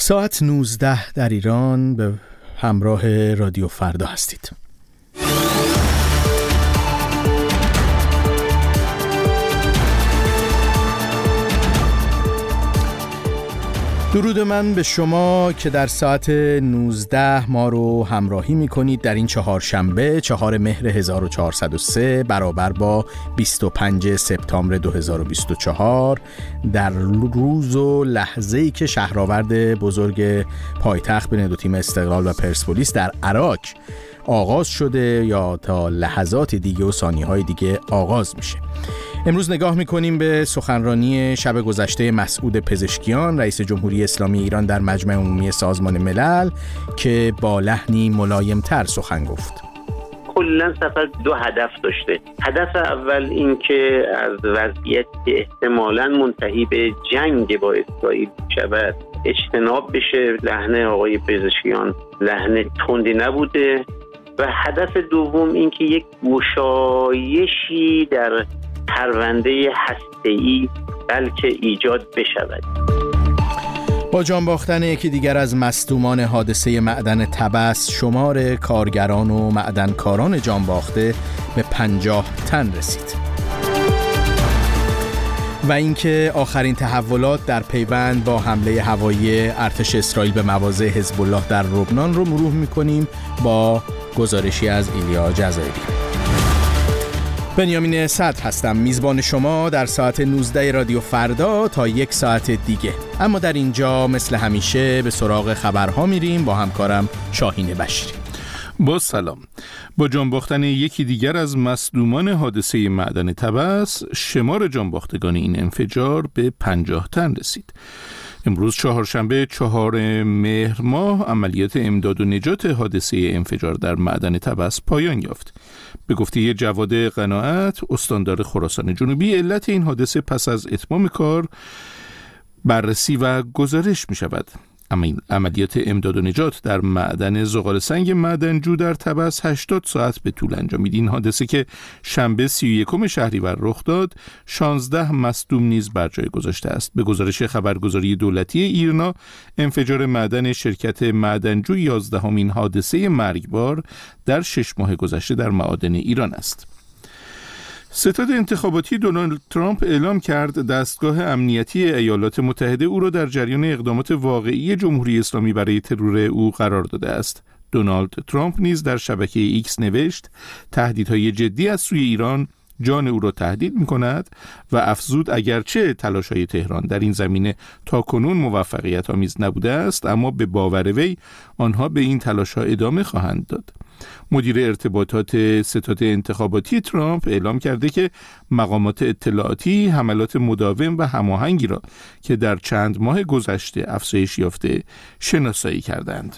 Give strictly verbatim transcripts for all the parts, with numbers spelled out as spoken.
ساعت نوزده در ایران به همراه رادیو فردا هستید. درود من به شما که در ساعت نوزده ما رو همراهی می‌کنید در این چهارشنبه چهار مهر هزار و چهارصد و سه برابر با بیست و پنج سپتامبر دو هزار و بیست و چهار، در روز و لحظه‌ای که شهرآورد بزرگ پایتخت بین دو تیم استقلال و پرسپولیس در عراق آغاز شده یا تا لحظات دیگه و ثانیه‌های دیگه آغاز میشه. امروز نگاه میکنیم به سخنرانی شب گذشته مسعود پزشکیان رئیس جمهوری اسلامی ایران در مجمع عمومی سازمان ملل که با لحنی ملایم‌تر سخن گفت. کلاً سفر دو هدف داشته. هدف اول این که از وضعیت احتمالاً منتهی به جنگ با اسرائیل شود اجتناب بشه. لحن آقای پزشکیان لحن تندی نبوده و هدف دوم این که یک گشایشی در پرونده هسته‌ای بلکه ایجاد بشود. با جان باختن یکی دیگر از مصدومان حادثه معدن طبس شمار کارگران و معدنکاران جان باخته به پنجاه تن رسید. و اینکه آخرین تحولات در پیوند با حمله هوایی ارتش اسرائیل به مواضع حزب الله در لبنان رو مرور می‌کنیم با گزارشی از ایلیا جزایری. بنیامین صدر هستم، میزبان شما در ساعت نوزده رادیو فردا تا یک ساعت دیگه. اما در اینجا مثل همیشه به سراغ خبرها میریم با همکارم شاهین بشیری. با سلام. با جانباختن یکی دیگر از مصدومان حادثه معدن طبس شمار جانباختگان این انفجار به پنجاه تن رسید. امروز چهارشنبه چهار مهر ماه عملیات امداد و نجات حادثه انفجار در معدن طبس پایان یافت. به گفته جواد قناعت استاندار خراسان جنوبی، علت این حادثه پس از اتمام کار بررسی و گزارش می شود. اما این عملیات امداد و نجات در معدن زغال سنگ معدنجو در طبس هشتاد ساعت به طول انجامید. این حادثه که شنبه سی و یکم شهریور رخ داد شانزده مصدوم نیز بر جای گذاشته است. به گزارش خبرگزاری دولتی ایرنا، انفجار معدن شرکت معدنجو یازدهمین حادثه مرگبار در شش ماه گذشته در معادن ایران است. ستاد انتخاباتی دونالد ترامپ اعلام کرد دستگاه امنیتی ایالات متحده او را در جریان اقدامات واقعی جمهوری اسلامی برای ترور او قرار داده است. دونالد ترامپ نیز در شبکه ایکس نوشت تهدیدهای جدی از سوی ایران جان او را تهدید می‌کند و افزود اگرچه تلاش‌های تهران در این زمینه تاکنون موفقیت آمیز نبوده است، اما به باور وی آنها به این تلاش‌ها ادامه خواهند داد. مدیر ارتباطات ستاد انتخاباتی ترامپ اعلام کرده که مقامات اطلاعاتی حملات مداوم و هماهنگی را که در چند ماه گذشته افزایش یافته شناسایی کردند.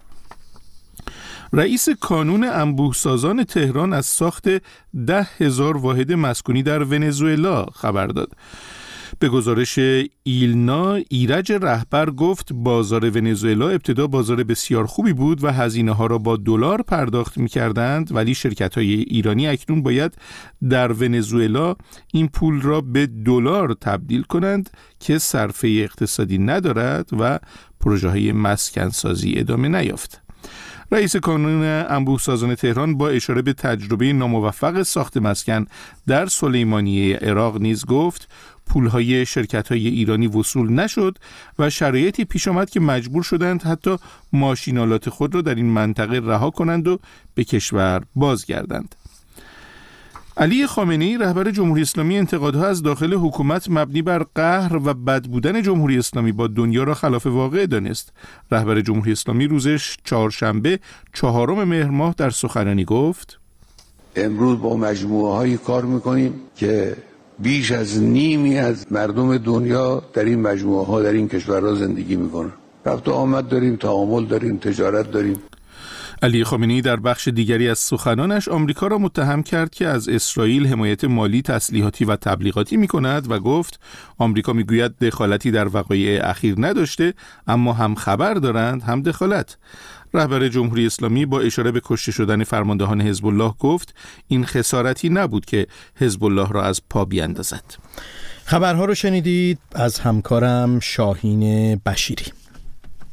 رئیس کانون انبوهسازان تهران از ساخت ده هزار واحد مسکونی در ونزوئلا خبر داد. به گزارش ایلنا، ایرج رهبر گفت بازار ونزوئلا ابتدا بازار بسیار خوبی بود و هزینه ها را با دلار پرداخت می کردند، ولی شرکت های ایرانی اکنون باید در ونزوئلا این پول را به دلار تبدیل کنند که صرفه اقتصادی ندارد و پروژه های مسکن سازی ادامه نیافت. رئیس کانون انبوهسازان تهران با اشاره به تجربه ناموفق ساخت مسکن در سلیمانیه عراق نیز گفت پولهای شرکت‌های ایرانی وصول نشد و شرایطی پیش آمد که مجبور شدند حتی ماشینالات خود را در این منطقه رها کنند و به کشور بازگردند. علی خامنه‌ای رهبر جمهوری اسلامی انتقادها از داخل حکومت مبنی بر قهر و بد بودن جمهوری اسلامی با دنیا را خلاف واقع دانست. رهبر جمهوری اسلامی روزش چهارشنبه چهارم مهر ماه در سخنرانی گفت امروز با مجموعه هایی کار میکنیم که بیش از نیمی از مردم دنیا در این مجموعه ها در این کشورها زندگی میکنن. رفت و آمد داریم، تعامل داریم، تجارت داریم. علی خامنه‌ای در بخش دیگری از سخنانش آمریکا را متهم کرد که از اسرائیل حمایت مالی، تسلیحاتی و تبلیغاتی می‌کند و گفت آمریکا می‌گوید دخالتی در وقایع اخیر نداشته، اما هم خبر دارند هم دخالت. رهبر جمهوری اسلامی با اشاره به کشته شدن فرماندهان حزب الله گفت این خسارتی نبود که حزب الله را از پا بیاندازد. خبرها رو شنیدید از همکارم شاهین بشیری.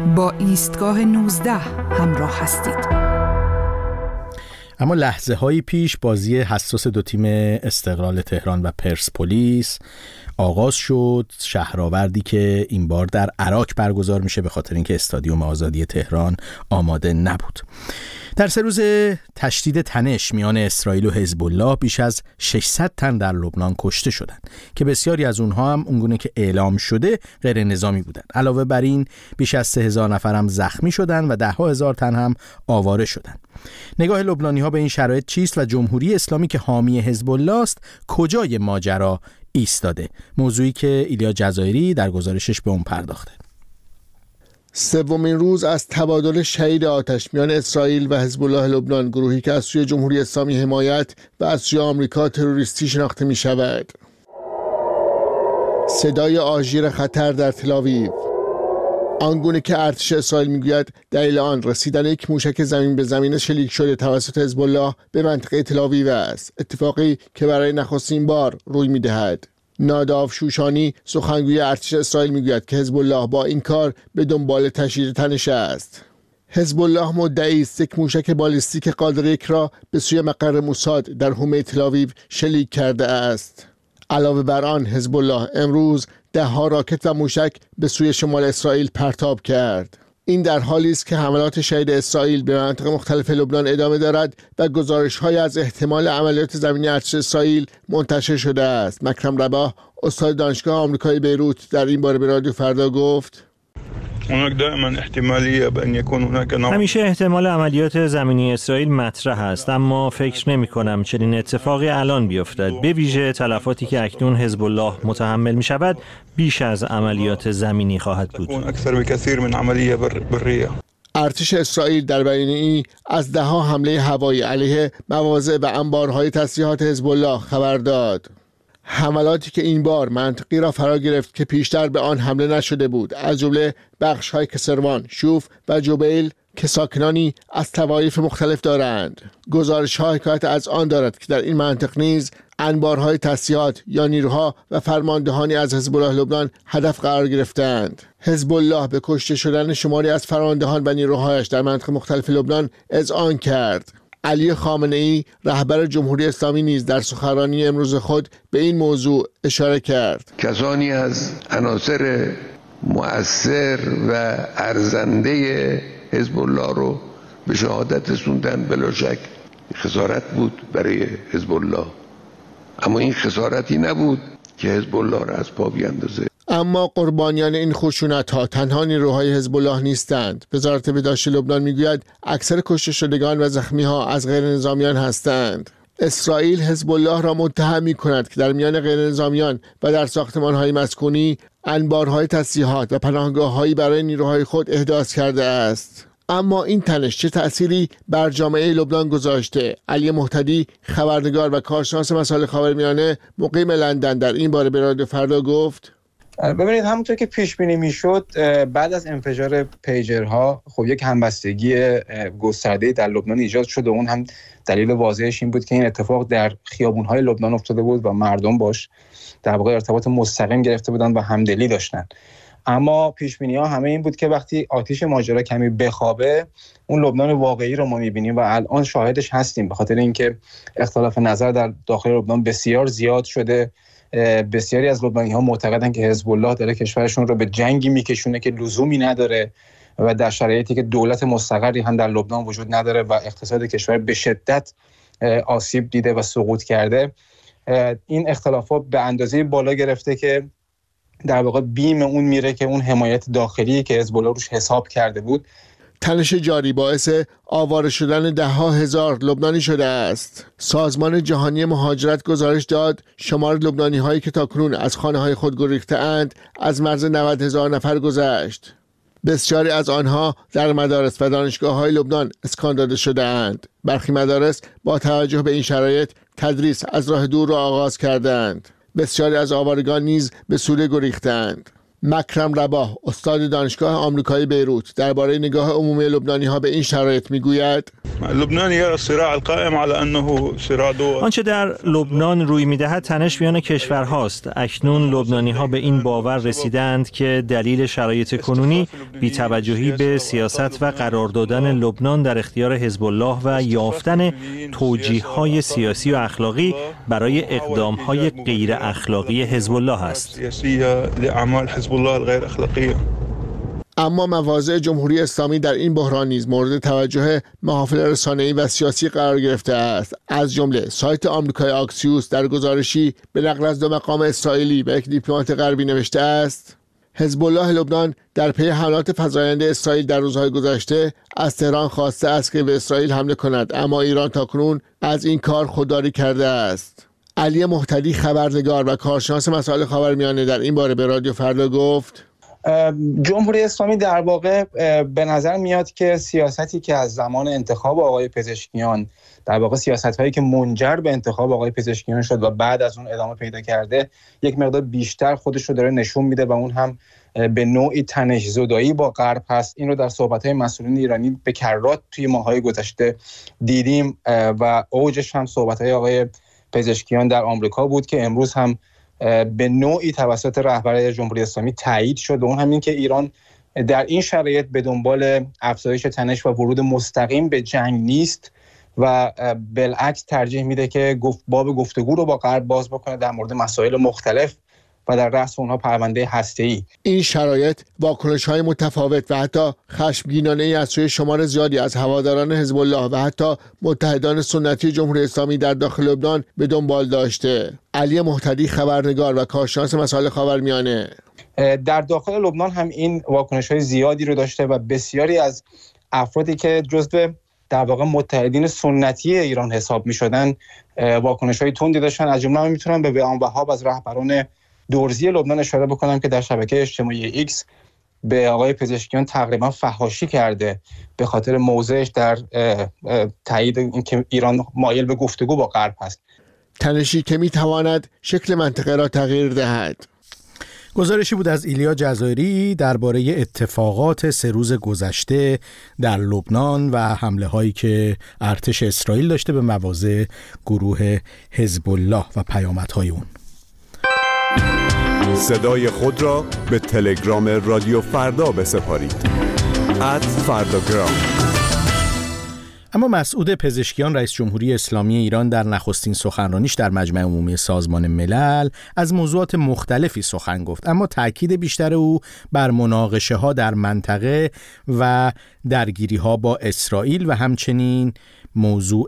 با ایستگاه نوزده همراه هستید. اما لحظه هایی پیش بازی حساس دو تیم استقلال تهران و پرسپولیس آغاز شد. شهرآوردی که این بار در عراق برگزار میشه به خاطر اینکه استادیوم آزادی تهران آماده نبود. در سه روز تشدید تنش میان اسرائیل و حزب الله بیش از ششصد تن در لبنان کشته شدند که بسیاری از اونها هم اونگونه که اعلام شده غیر نظامی بودند. علاوه بر این بیش از سه هزار نفر هم زخمی شدند و ده ها هزار تن هم آواره شدند. نگاه لبنانی ها به این شرایط چیست و جمهوری اسلامی که حامی حزب الله است کجای ماجرا ایستاده؟ موضوعی که ایلیا جزایری در گزارشش به اون پرداخته. سومین روز از تبادل شهید آتش میان اسرائیل و حزب الله لبنان، گروهی که از سوی جمهوری اسلامی حمایت و از سوی آمریکا تروریستی شناخته می شود. صدای آژیر خطر در تل‌آویو، آنگونه که ارتش اسرائیل میگوید دلیل آن رسیدن یک موشک زمین به زمین شلیک شده توسط حزب الله به منطقه تل‌آویو است، اتفاقی که برای نخستین بار روی میدهد. ناداو شوشانی سخنگوی ارتش اسرائیل میگوید که حزب الله با این کار به دنبال تشدید تنش است. حزب الله مدعی است یک موشک بالیستیک قادر یک را به سوی مقر موساد در حومه تل‌آویو شلیک کرده است. علاوه بر آن حزب الله امروز ده ها راکت و موشک به سوی شمال اسرائیل پرتاب کرد. این در حالی است که حملات شهید اسرائیل به مناطق مختلف لبنان ادامه دارد و گزارش‌های از احتمال عملیات زمینی ارتش اسرائیل منتشر شده است. مکرم رباح، استاد دانشگاه آمریکایی بیروت، در این باره به رادیو فردا گفت: همیشه احتمال عملیات زمینی اسرائیل مطرح است، اما فکر نمی کنم چنین اتفاقی الان بیفتد. به ویژه تلفاتی که اکنون حزب الله متحمل می شود بیش از عملیات زمینی خواهد بود. ارتش اسرائیل در بیانیه‌ای از ده ها حمله هوایی علیه مواضع و انبارهای تسلیحات حزب الله خبر داد. حملاتی که این بار منطقی را فرا گرفت که پیشتر به آن حمله نشده بود، از جمله بخش‌های کسروان، شوف و جبیل که ساکنانی از طوایف مختلف دارند. گزارش‌ها حکایت از آن دارد که در این منطقه نیز انبارهای تسلیحات یا نیروها و فرماندهانی از حزب الله لبنان هدف قرار گرفتند. حزب الله به کشته شدن شماری از فرماندهان و نیروهایش در مناطق مختلف لبنان اذعان کرد. علی خامنه‌ای رهبر جمهوری اسلامی نیز در سخنرانی امروز خود به این موضوع اشاره کرد. کسانی از عناصر مؤثر و ارزنده حزب الله رو به شهادت رسوندن، بلا شک خسارت بود برای حزب الله، اما این خسارتی نبود که حزب الله را از پا بیاندازه. اما قربانیان این خشونت‌ها تنها نیروهای حزب الله نیستند. وزارت بهداشت لبنان میگوید اکثر کشته شدگان و زخمی‌ها از غیر نظامیان هستند. اسرائیل حزب الله را متهم می‌کند که در میان غیر نظامیان و در ساختمان‌های مسکونی انبارهای تسلیحات و پناهگاه‌هایی برای نیروهای خود احداث کرده است. اما این تنش چه تأثیری بر جامعه لبنان گذاشته؟ علی مهتدی، خبرنگار و کارشناس مسائل خاورمیانه مقیم لندن، در این باره به رادیو فردا گفت: ببینید، همونطور که پیش بینی میشد بعد از انفجار پیجرها خب یک همبستگی گسترده در لبنان ایجاد شد و اون هم دلیل واضحش این بود که این اتفاق در خیابون‌های لبنان افتاده بود و مردم باش در واقع ارتباط مستقیم گرفته بودن و همدلی داشتن. اما پیش بینی ها همه این بود که وقتی آتش ماجرا کمی بخوابه اون لبنان واقعی رو ما می‌بینیم و الان شاهدش هستیم، به خاطر اینکه اختلاف نظر در داخل لبنان بسیار زیاد شده. بسیاری از لبنانی‌ها معتقدن که حزب الله داره کشورشون رو به جنگی میکشونه که لزومی نداره و در شرایطی که دولت مستقری هم در لبنان وجود نداره و اقتصاد کشور به شدت آسیب دیده و سقوط کرده. این اختلافات به اندازه بالا گرفته که در واقع بیم اون میره که اون حمایت داخلی که حزب الله روش حساب کرده بود. تنش جاری باعث آواره شدن ده ها هزار لبنانی شده است. سازمان جهانی مهاجرت گزارش داد شمار لبنانی هایی که تاکنون از خانه های خود گریخته اند از مرز نود هزار نفر گذشت. بسیاری از آنها در مدارس و دانشگاه های لبنان اسکان داده شده اند. برخی مدارس با توجه به این شرایط تدریس از راه دور را آغاز کردند. بسیاری از آوارگان نیز به سوریه گریختند. مکرم رباح، استاد دانشگاه آمریکایی بیروت، درباره نگاه عمومی لبنانی‌ها به این شرایط میگوید: لبنان يرى الصراع القائم على انه صراع دول. آنچه در لبنان روی می‌دهد تنش میان کشورهاست. اکنون لبنانی‌ها به این باور رسیدند که دلیل شرایط کنونی بی‌توجهی به سیاست و قرار دادن لبنان در اختیار حزب الله و یافتن توجیه‌های سیاسی و اخلاقی برای اقدام‌های غیر اخلاقی حزب الله است. اما مواضع جمهوری اسلامی در این بحران نیز مورد توجه محافل رسانه‌ای و سیاسی قرار گرفته است. از جمله سایت آمریکای آکسیوس در گزارشی به نقل از دو مقام اسرائیلی و یک دیپلمات غربی نوشته است: حزب الله لبنان در پی حملات فزاینده اسرائیل در روزهای گذشته از تهران خواسته است که به اسرائیل حمله کند، اما ایران تاکنون از این کار خودداری کرده است. علی مهتدی خبرنگار و کارشناس مسائل خاورمیانه در این باره به رادیو فردا گفت: جمهوری اسلامی در واقع به نظر میاد که سیاستی که از زمان انتخاب آقای پزشکیان، در واقع سیاست‌هایی که منجر به انتخاب آقای پزشکیان شد و بعد از اون ادامه پیدا کرده، یک مقدار بیشتر خودش رو داره نشون میده و اون هم به نوعی تنش‌زدایی با غرب هست. این رو در صحبت‌های مسئولین ایرانی به کرات توی ماه‌های گذشته دیدیم و اوجش هم صحبت‌های آقای پزشکیان در آمریکا بود که امروز هم به نوعی توسط رهبر جمهوری اسلامی تایید شد و اون همین که ایران در این شرایط به دنبال افزایش تنش و ورود مستقیم به جنگ نیست و بالعکس ترجیح میده که باب گفتگو رو با غرب باز بکنه در مورد مسائل مختلف و در رأس اونها پرونده هسته‌ای. این شرایط واکنش‌های متفاوت و حتی خشمگینانه‌ای از سوی شمار زیادی از هواداران حزب الله و حتی متحدان سنتی جمهوری اسلامی در داخل لبنان به دنبال داشته. علی مهتدی خبرنگار و کارشناس مسائل خاورمیانه: در داخل لبنان هم این واکنش‌های زیادی رو داشته و بسیاری از افرادی که جزو در واقع متحدین سنتی ایران حساب می‌شدن واکنش‌های تندی داشتن. از جمله می‌تونم به بیان وهاب از رهبران دورزی لبنان اشاره بکنم که در شبکه اجتماعی ایکس به آقای پزشکیان تقریبا فحاشی کرده به خاطر موضعش در تایید اینکه ایران مایل به گفتگو با غرب است. تنشی که میتواند شکل منطقه را تغییر دهد. گزارشی بود از ایلیا جزایری درباره اتفاقات سه روز گذشته در لبنان و حمله هایی که ارتش اسرائیل داشته به مواضع گروه حزب الله و پیامدهای اون. صدای خود را به تلگرام رادیو فردا بسپارید. ات فرداگرام. اما مسعود پزشکیان رئیس جمهوری اسلامی ایران در نخستین سخنرانیش در مجمع عمومی سازمان ملل از موضوعات مختلفی سخن گفت، اما تاکید بیشتر او بر مناقشه ها در منطقه و درگیری ها با اسرائیل و همچنین موضوع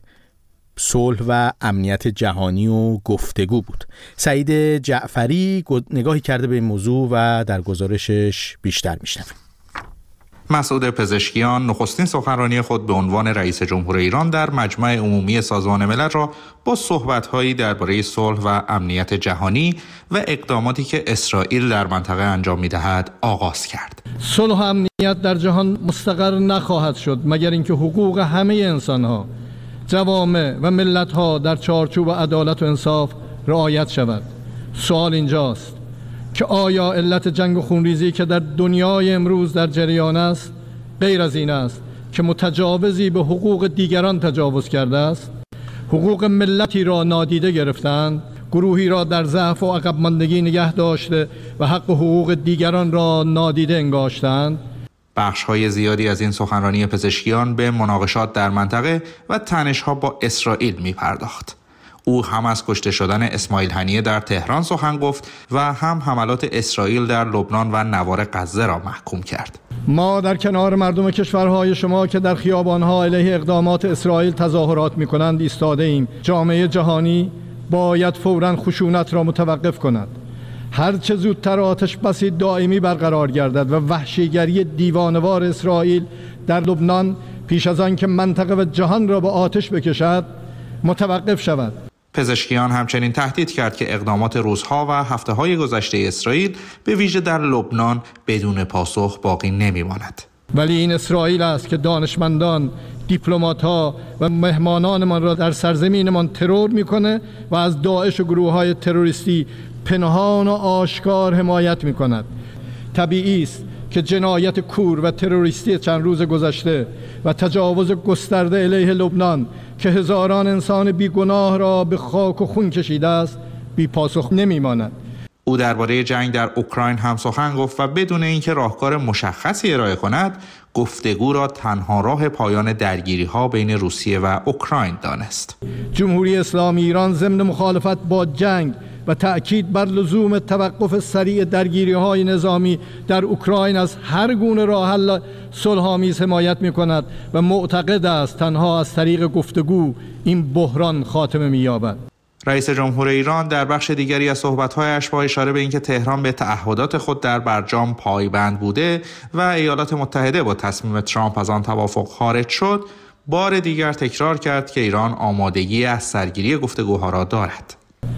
صلح و امنیت جهانی و گفتگو بود. سعید جعفری نگاهی کرده به این موضوع و در گزارشش بیشتر میشنویم. مسعود پزشکیان نخستین سخنرانی خود به عنوان رئیس جمهور ایران در مجمع عمومی سازمان ملل را با صحبت‌هایی درباره صلح و امنیت جهانی و اقداماتی که اسرائیل در منطقه انجام می‌دهد آغاز کرد. صلح و امنیت در جهان مستقر نخواهد شد مگر اینکه حقوق همه انسان‌ها، جوامع و ملت‌ها در چارچوب عدالت و انصاف رعایت شود. سوال اینجاست که آیا علت جنگ و خونریزی که در دنیای امروز در جریان است غیر از این است که متجاوزی به حقوق دیگران تجاوز کرده است؟ حقوق ملتی را نادیده گرفتند، گروهی را در ضعف و عقب ماندگی نگه داشته و حق و حقوق دیگران را نادیده انگاشتند. بخش‌های زیادی از این سخنرانی پزشکیان به مناقشات در منطقه و تنش‌ها با اسرائیل می‌پرداخت. او هم از کشته شدن اسماعیل هنیه در تهران سخن گفت و هم حملات اسرائیل در لبنان و نوار غزه را محکوم کرد. ما در کنار مردم کشورهای شما که در خیابان‌ها علیه اقدامات اسرائیل تظاهرات می‌کنند ایستاده ایم. جامعه جهانی باید فوراً خشونت را متوقف کند. هر چه زودتر آتش بسی دائمی برقرار گردد و وحشیگری دیوانوار اسرائیل در لبنان پیش از آن که منطقه و جهان را به آتش بکشد متوقف شود. پزشکیان همچنین تهدید کرد که اقدامات روزها و هفته‌های گذشته اسرائیل به ویژه در لبنان بدون پاسخ باقی نمی‌ماند. ولی این اسرائیل است که دانشمندان، دیپلمات‌ها و مهمانانمان را در سرزمینمان ترور می‌کنه و از داعش و گروه‌های تروریستی پنهان و آشکار حمایت می‌کند. طبیعی است که جنایت کور و تروریستی چند روز گذشته و تجاوز گسترده علیه لبنان که هزاران انسان بیگناه را به خاک و خون کشیده است بی پاسخ نمیماند. او درباره جنگ در اوکراین هم سخن گفت و بدون اینکه راهکار مشخصی ارائه کند، گفتگو را تنها راه پایان درگیری‌ها بین روسیه و اوکراین دانست. جمهوری اسلامی ایران ضمن مخالفت با جنگ و تأکید بر لزوم توقف سریع درگیری‌های نظامی در اوکراین از هر گونه راه حل صلح‌آمیز حمایت می‌کند و معتقد است تنها از طریق گفتگو این بحران خاتمه می‌یابد. رئیس جمهور ایران در بخش دیگری از صحبت‌هایش با اشاره به اینکه تهران به تعهدات خود در برجام پایبند بوده و ایالات متحده با تصمیم ترامپ از آن توافق خارج شد، بار دیگر تکرار کرد که ایران آمادگی از سرگیری گفتگوها را دارد.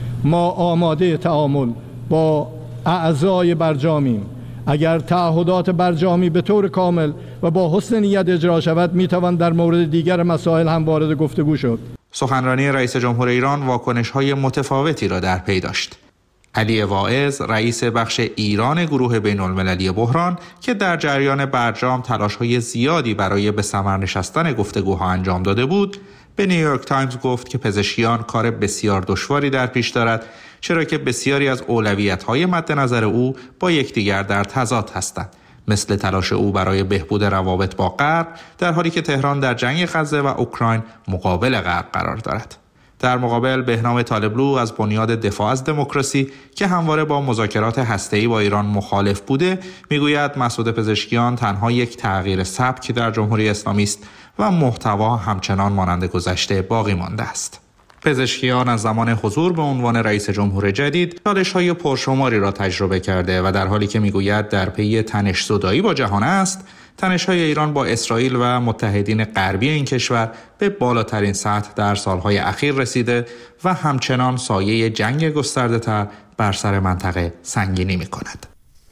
ما آماده تعامل با اعضای برجامیم. اگر تعهدات برجامی به طور کامل و با حسن نیت اجرا شود، میتوان در مورد دیگر مسائل هم وارد گفتگو شد. سخنرانی رئیس جمهور ایران واکنش‌های متفاوتی را در پی داشت. علی واعظ، رئیس بخش ایران گروه بین‌المللی بحران که در جریان برجام تلاش‌های زیادی برای به ثمر نشستن گفتگوها انجام داده بود، به نیویورک تایمز گفت که پزشکیان کار بسیار دشواری در پیش دارد، چرا که بسیاری از اولویت‌های مد نظر او با یکدیگر در تضاد هستند، مثل تلاش او برای بهبود روابط با غرب، در حالی که تهران در جنگ غزه و اوکراین مقابل غرب قرار دارد. در مقابل بهنام طالبلو از بنیاد دفاع از دموکراسی که همواره با مذاکرات هسته‌ای با ایران مخالف بوده، میگوید مسعود پزشکیان تنها یک تغییر سبک در جمهوری اسلامی است و محتوا همچنان مانند گذشته باقی مانده است. پزشکیان از زمان حضور به عنوان رئیس جمهور جدید چالش‌های پرشماری را تجربه کرده و در حالی که میگوید در پی تنش زدایی با جهان است، تنش‌های ایران با اسرائیل و متحدین غربی این کشور به بالاترین سطح در سالهای اخیر رسیده و همچنان سایه جنگ گسترده‌تر بر سر منطقه سنگینی می‌کند.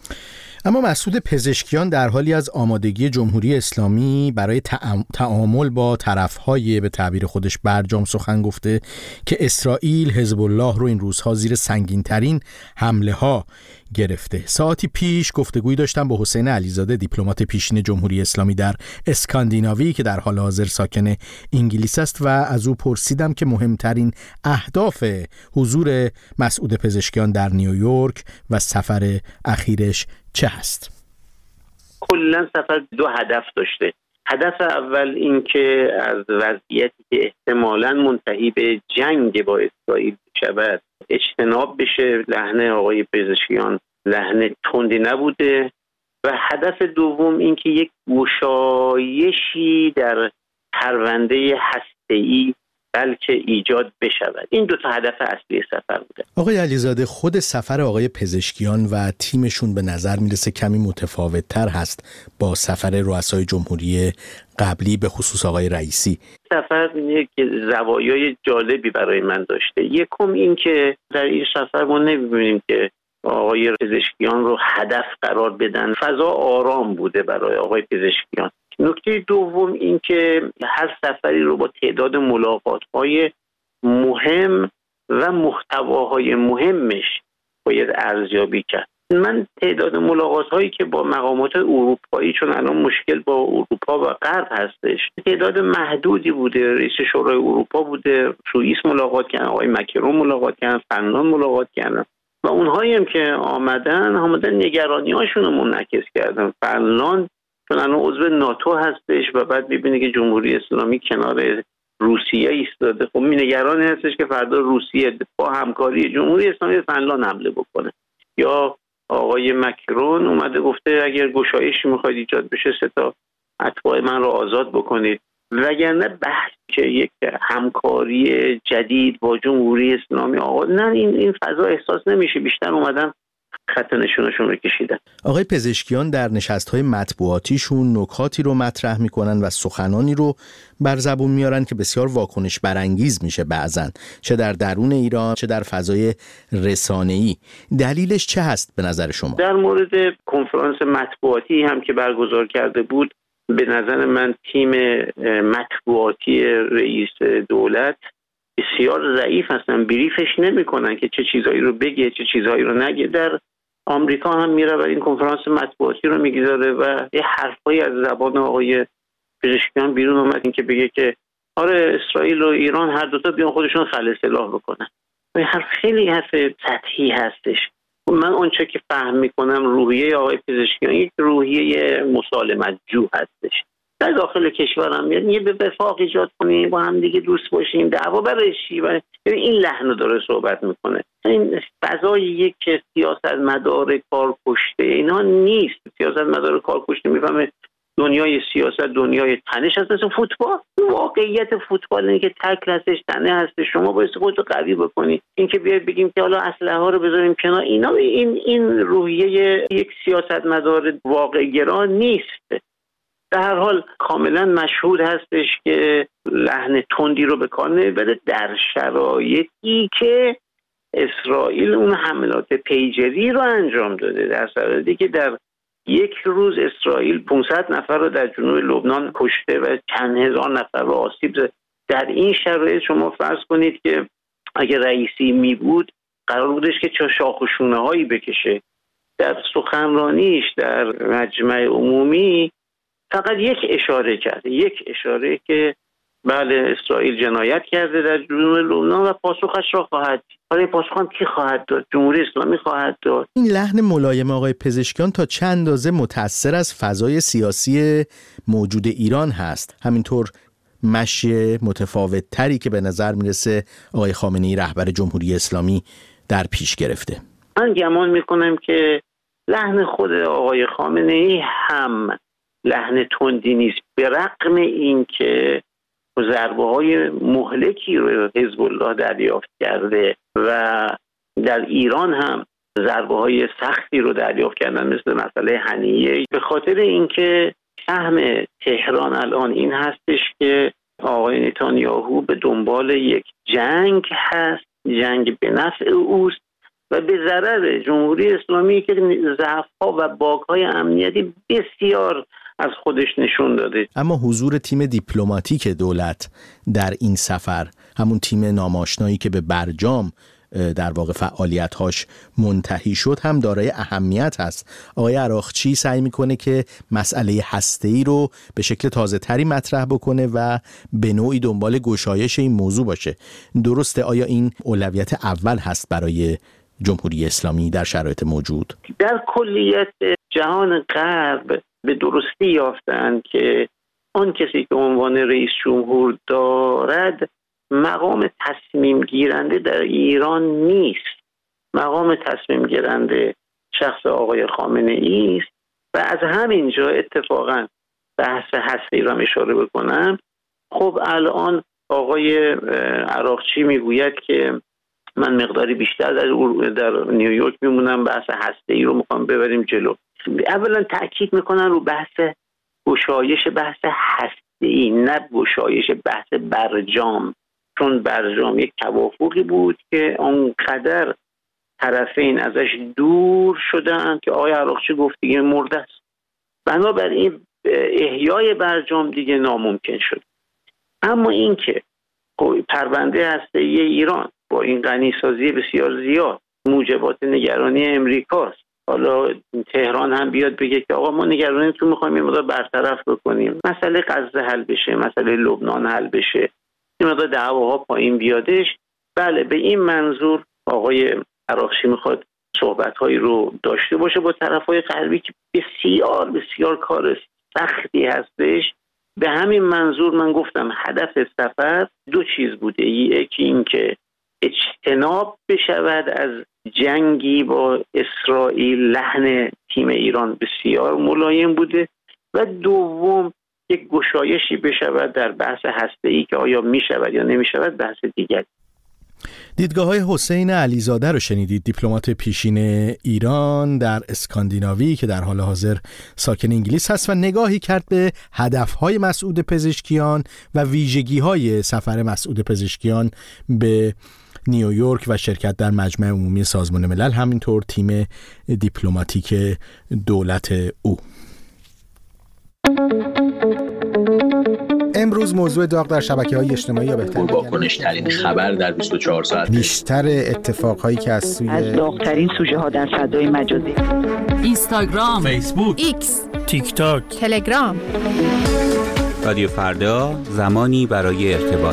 اما مسعود پزشکیان در حالی از آمادگی جمهوری اسلامی برای تعامل با طرف‌های به تعبیر خودش برجام سخن گفته که اسرائیل حزب الله رو این روزها زیر سنگین‌ترین حمله‌ها گرفته. ساعتی پیش گفتگویی داشتم با حسین علیزاده، دیپلمات پیشین جمهوری اسلامی در اسکاندیناوی که در حال حاضر ساکن انگلیس است و از او پرسیدم که مهمترین اهداف حضور مسعود پزشکیان در نیویورک و سفر اخیرش چه هست؟ کلاً سفر دو هدف داشته. هدف اول این که از وضعیتی که احتمالاً منتهی به جنگ با اسرائیل شود اجتناب بشه. لحن آقای پزشکیان لحن تندی نبوده و هدف دوم این که یک گشایشی در پرونده هسته‌ای بلکه ایجاد بشود. این دو تا هدف اصلی سفر بوده. آقای علیزاده، خود سفر آقای پزشکیان و تیمشون به نظر میرسه کمی متفاوت‌تر هست با سفر رؤسای جمهوری قبلی، به خصوص آقای رئیسی. سفر یک زوایای جالبی برای من داشته. یکم این که در این سفر ما نمی‌بینیم که آقای پزشکیان رو هدف قرار بدن. فضا آرام بوده برای آقای پزشکیان. نکته دوم این که هر سفری رو با تعداد ملاقات‌های مهم و محتواهای مهمش باید ارزیابی کرد. من تعداد ملاقات‌هایی که با مقامات اروپایی، چون الان مشکل با اروپا و غرب هستش، تعداد محدودی بوده. رئیس شورای اروپا بوده، سوئیس ملاقات کردن، آقای مکرون ملاقات کردن، فنلاند ملاقات کردن و اونهایی هم که آمدن آمدن نگرانی‌هاشون رو منعکس کردن. فنلاند چون الان عضو ناتو هستش و بعد می‌بینه که جمهوری اسلامی کنار روسیه ایستاده، خب نگران هستش که فردا روسیه با همکاری جمهوری اسلامی فنلاند حمله بکنه. یا آقای مکرون اومده گفته اگر گشایشی میخواید ایجاد بشه سه تا اتباع من رو آزاد بکنید. وگرنه بحث که یک همکاری جدید با جمهوری اسلامی آقا نه، این این فضا احساس نمیشه. بیشتر اومدن خط نشونشون رو کشیدن. آقای پزشکیان در نشست‌های مطبوعاتیشون نکاتی رو مطرح میکنن و سخنانی رو بر زبون میارن که بسیار واکنش برانگیز میشه بعضن، چه در درون ایران چه در فضای رسانه‌ای. دلیلش چه هست به نظر شما؟ در مورد کنفرانس مطبوعاتی هم که برگزار کرده بود، به نظر من تیم مطبوعاتی رئیس دولت بسیار ضعیف هستن. بریفش نمی‌کنن که چه چیزایی رو بگه چه چیزایی رو نگه. در آمریکا هم میره و این کنفرانس مطبوعاتی رو میگذاره و یه حرفایی از زبان آقای پزشکیان بیرون اومد این که بگه که آره اسرائیل و ایران هر دوتا بیان خودشون خلع سلاح بکنن. این حرف خیلی حرف سطحی هستش. من اونچه که فهم میکنم روحیه آقای پزشکیان یک روحیه مسالمت جو هستش. در داخل کشورم یه به وفاق ایجاد کنیم، با هم دیگه دوست باشیم، دعوا برای چی؟ این لحن داره صحبت میکنه. این فضای یک سیاستمدار کارکشته اینا نیست. سیاستمدار کارکشته میفهمه دنیای سیاست دنیای تنش هست، مثل فوتبال. واقعیت فوتبال اینه که تکل هستش، تنه هستش، شما باید خودتو قوی بکنی. این که بیاید بگیم که حالا اسلحه ها رو بذاریم کنار، اینا این این روحیه یک سیاستمدار واقع‌گرا نیست. در هر حال کاملا مشهود هستش که لحن تندی رو به کار نمیبره در شرایطی که اسرائیل اون حملات پیجری رو انجام داده، در شرایطی که در یک روز اسرائیل پانصد نفر رو در جنوب لبنان کشته و چند هزار نفر رو آسیب زده. در این شرایط شما فرض کنید که اگر رئیسی می بود قرار بودش که چه شاخ و شونه هایی بکشه. در سخنرانیش در مجمع عمومی فقط یک اشاره کرد، یک اشاره که بله اسرائیل جنایت کرده در جنوب لبنان و پاسخش را خواهد داد. حالا این پاسخ هم کی خواهد داد؟ جمهوری اسلامی خواهد داد. این لحن ملایم آقای پزشکیان تا چند اندازه متأثر از فضای سیاسی موجود ایران هست؟ همینطور مشی متفاوت تری که به نظر میرسه آقای خامنه‌ای رهبر جمهوری اسلامی در پیش گرفته. من گمان میکنم که لحن خود آقای خامنه‌ای هم لحن تندی نیست، به رغم این که ضربه های مهلکی رو حزب الله دریافت کرده و در ایران هم ضربه های سختی رو دریافت کردن، مثل مسئله هنیه. به خاطر اینکه فهم تهران الان این هستش که آقای نتانیاهو به دنبال یک جنگ هست، جنگ به نفع اوست و به ضرر جمهوری اسلامی که ضعف‌ها و باگ‌های امنیتی بسیار از خودش نشون داده. اما حضور تیم دیپلماتیک دولت در این سفر، همون تیم ناماشنایی که به برجام در واقع فعالیت‌هاش منتهی شد، هم دارای اهمیت هست. آقای عراقچی سعی میکنه که مسئله هسته‌ای رو به شکل تازه‌تری مطرح بکنه و به نوعی دنبال گشایش این موضوع باشه. درسته؟ آیا این اولویت اول هست برای جمهوری اسلامی در شرایط موجود؟ در کلیت جهان غرب به درستی یافتند که آن کسی که عنوان رئیس جمهور دارد مقام تصمیم گیرنده در ایران نیست. مقام تصمیم گیرنده شخص آقای خامنه‌ای است و از همین جا اتفاقا بحث هسته را اشاره بکنم. خب الان آقای عراقچی میگوید که من مقداری بیشتر در, در نیویورک میمونم، بحث هسته‌ای رو میخوام ببریم جلو. اولا تأکید میکنن رو بحث گشایش بحث هسته‌ای، نه گشایش بحث برجام، چون برجام یک توافقی بود که آنقدر طرفین ازش دور شدن که آقای عراقچی گفت دیگه مرده است. بنابراین احیای برجام دیگه ناممکن شد. اما این که پرونده هسته‌ای ایران با این غنیسازی بسیار زیاد موجبات نگرانی امریکاست، حالا تهران هم بیاد بگه که آقا ما نگرانیم تو میخوایم این مقدار برطرف بکنیم، مسئله غزه حل بشه، مسئله لبنان حل بشه، این مقدار دعواها پایین بیادش، بله به این منظور آقای عراقچی میخواد صحبت‌هایی رو داشته باشه با طرف‌های غربی که بسیار بسیار کار سختی هستش. به همین منظور من گفتم هدف سفر دو چیز بوده، یکی این که اجتناب بشود از جنگی با اسرائیل، لحن تیم ایران بسیار ملایم بوده، و دوم یک گشایشی بشود در بحث هسته‌ای که آیا میشود یا نمیشود بحث دیگر. دیدگاه های حسین علیزاده رو شنیدید، دیپلمات پیشین ایران در اسکاندیناوی که در حال حاضر ساکن انگلیس هست و نگاهی کرد به هدفهای مسعود پزشکیان و ویژگی‌های سفر مسعود پزشکیان به نیویورک و شرکت در مجمع عمومی سازمان ملل، همینطور تیم دیپلماتیک دولت او. امروز امروز موضوع داغ در شبکه‌های اجتماعی یا بهتر واکنش ترین خبر در بیست و چهار ساعت، بیشتر اتفاقهایی که از سوی از داغ‌ترین سوژه ها در فضای مجازی، اینستاگرام، فیسبوک، ایکس، تیک تاک، تلگرام. رادیو فردا، زمانی برای ارتباط.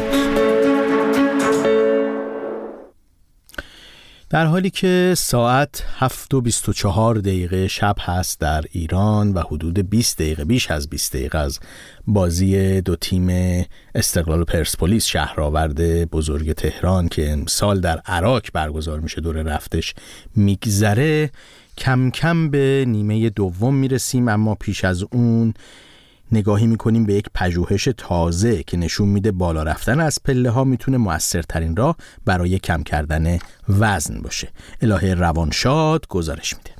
در حالی که ساعت هفت و بیست و چهار دقیقه شب هست در ایران و حدود بیست دقیقه، بیش از بیست دقیقه از بازی دو تیم استقلال و پرسپولیس شهرآورد بزرگ تهران که امسال در عراق برگزار میشه دور رفتش میگذره، کم کم به نیمه دوم میرسیم. اما پیش از اون نگاهی میکنیم به یک پژوهش تازه که نشون میده بالا رفتن از پله ها میتونه مؤثرترین راه برای کم کردن وزن باشه. الهه روانشاد گزارش میده.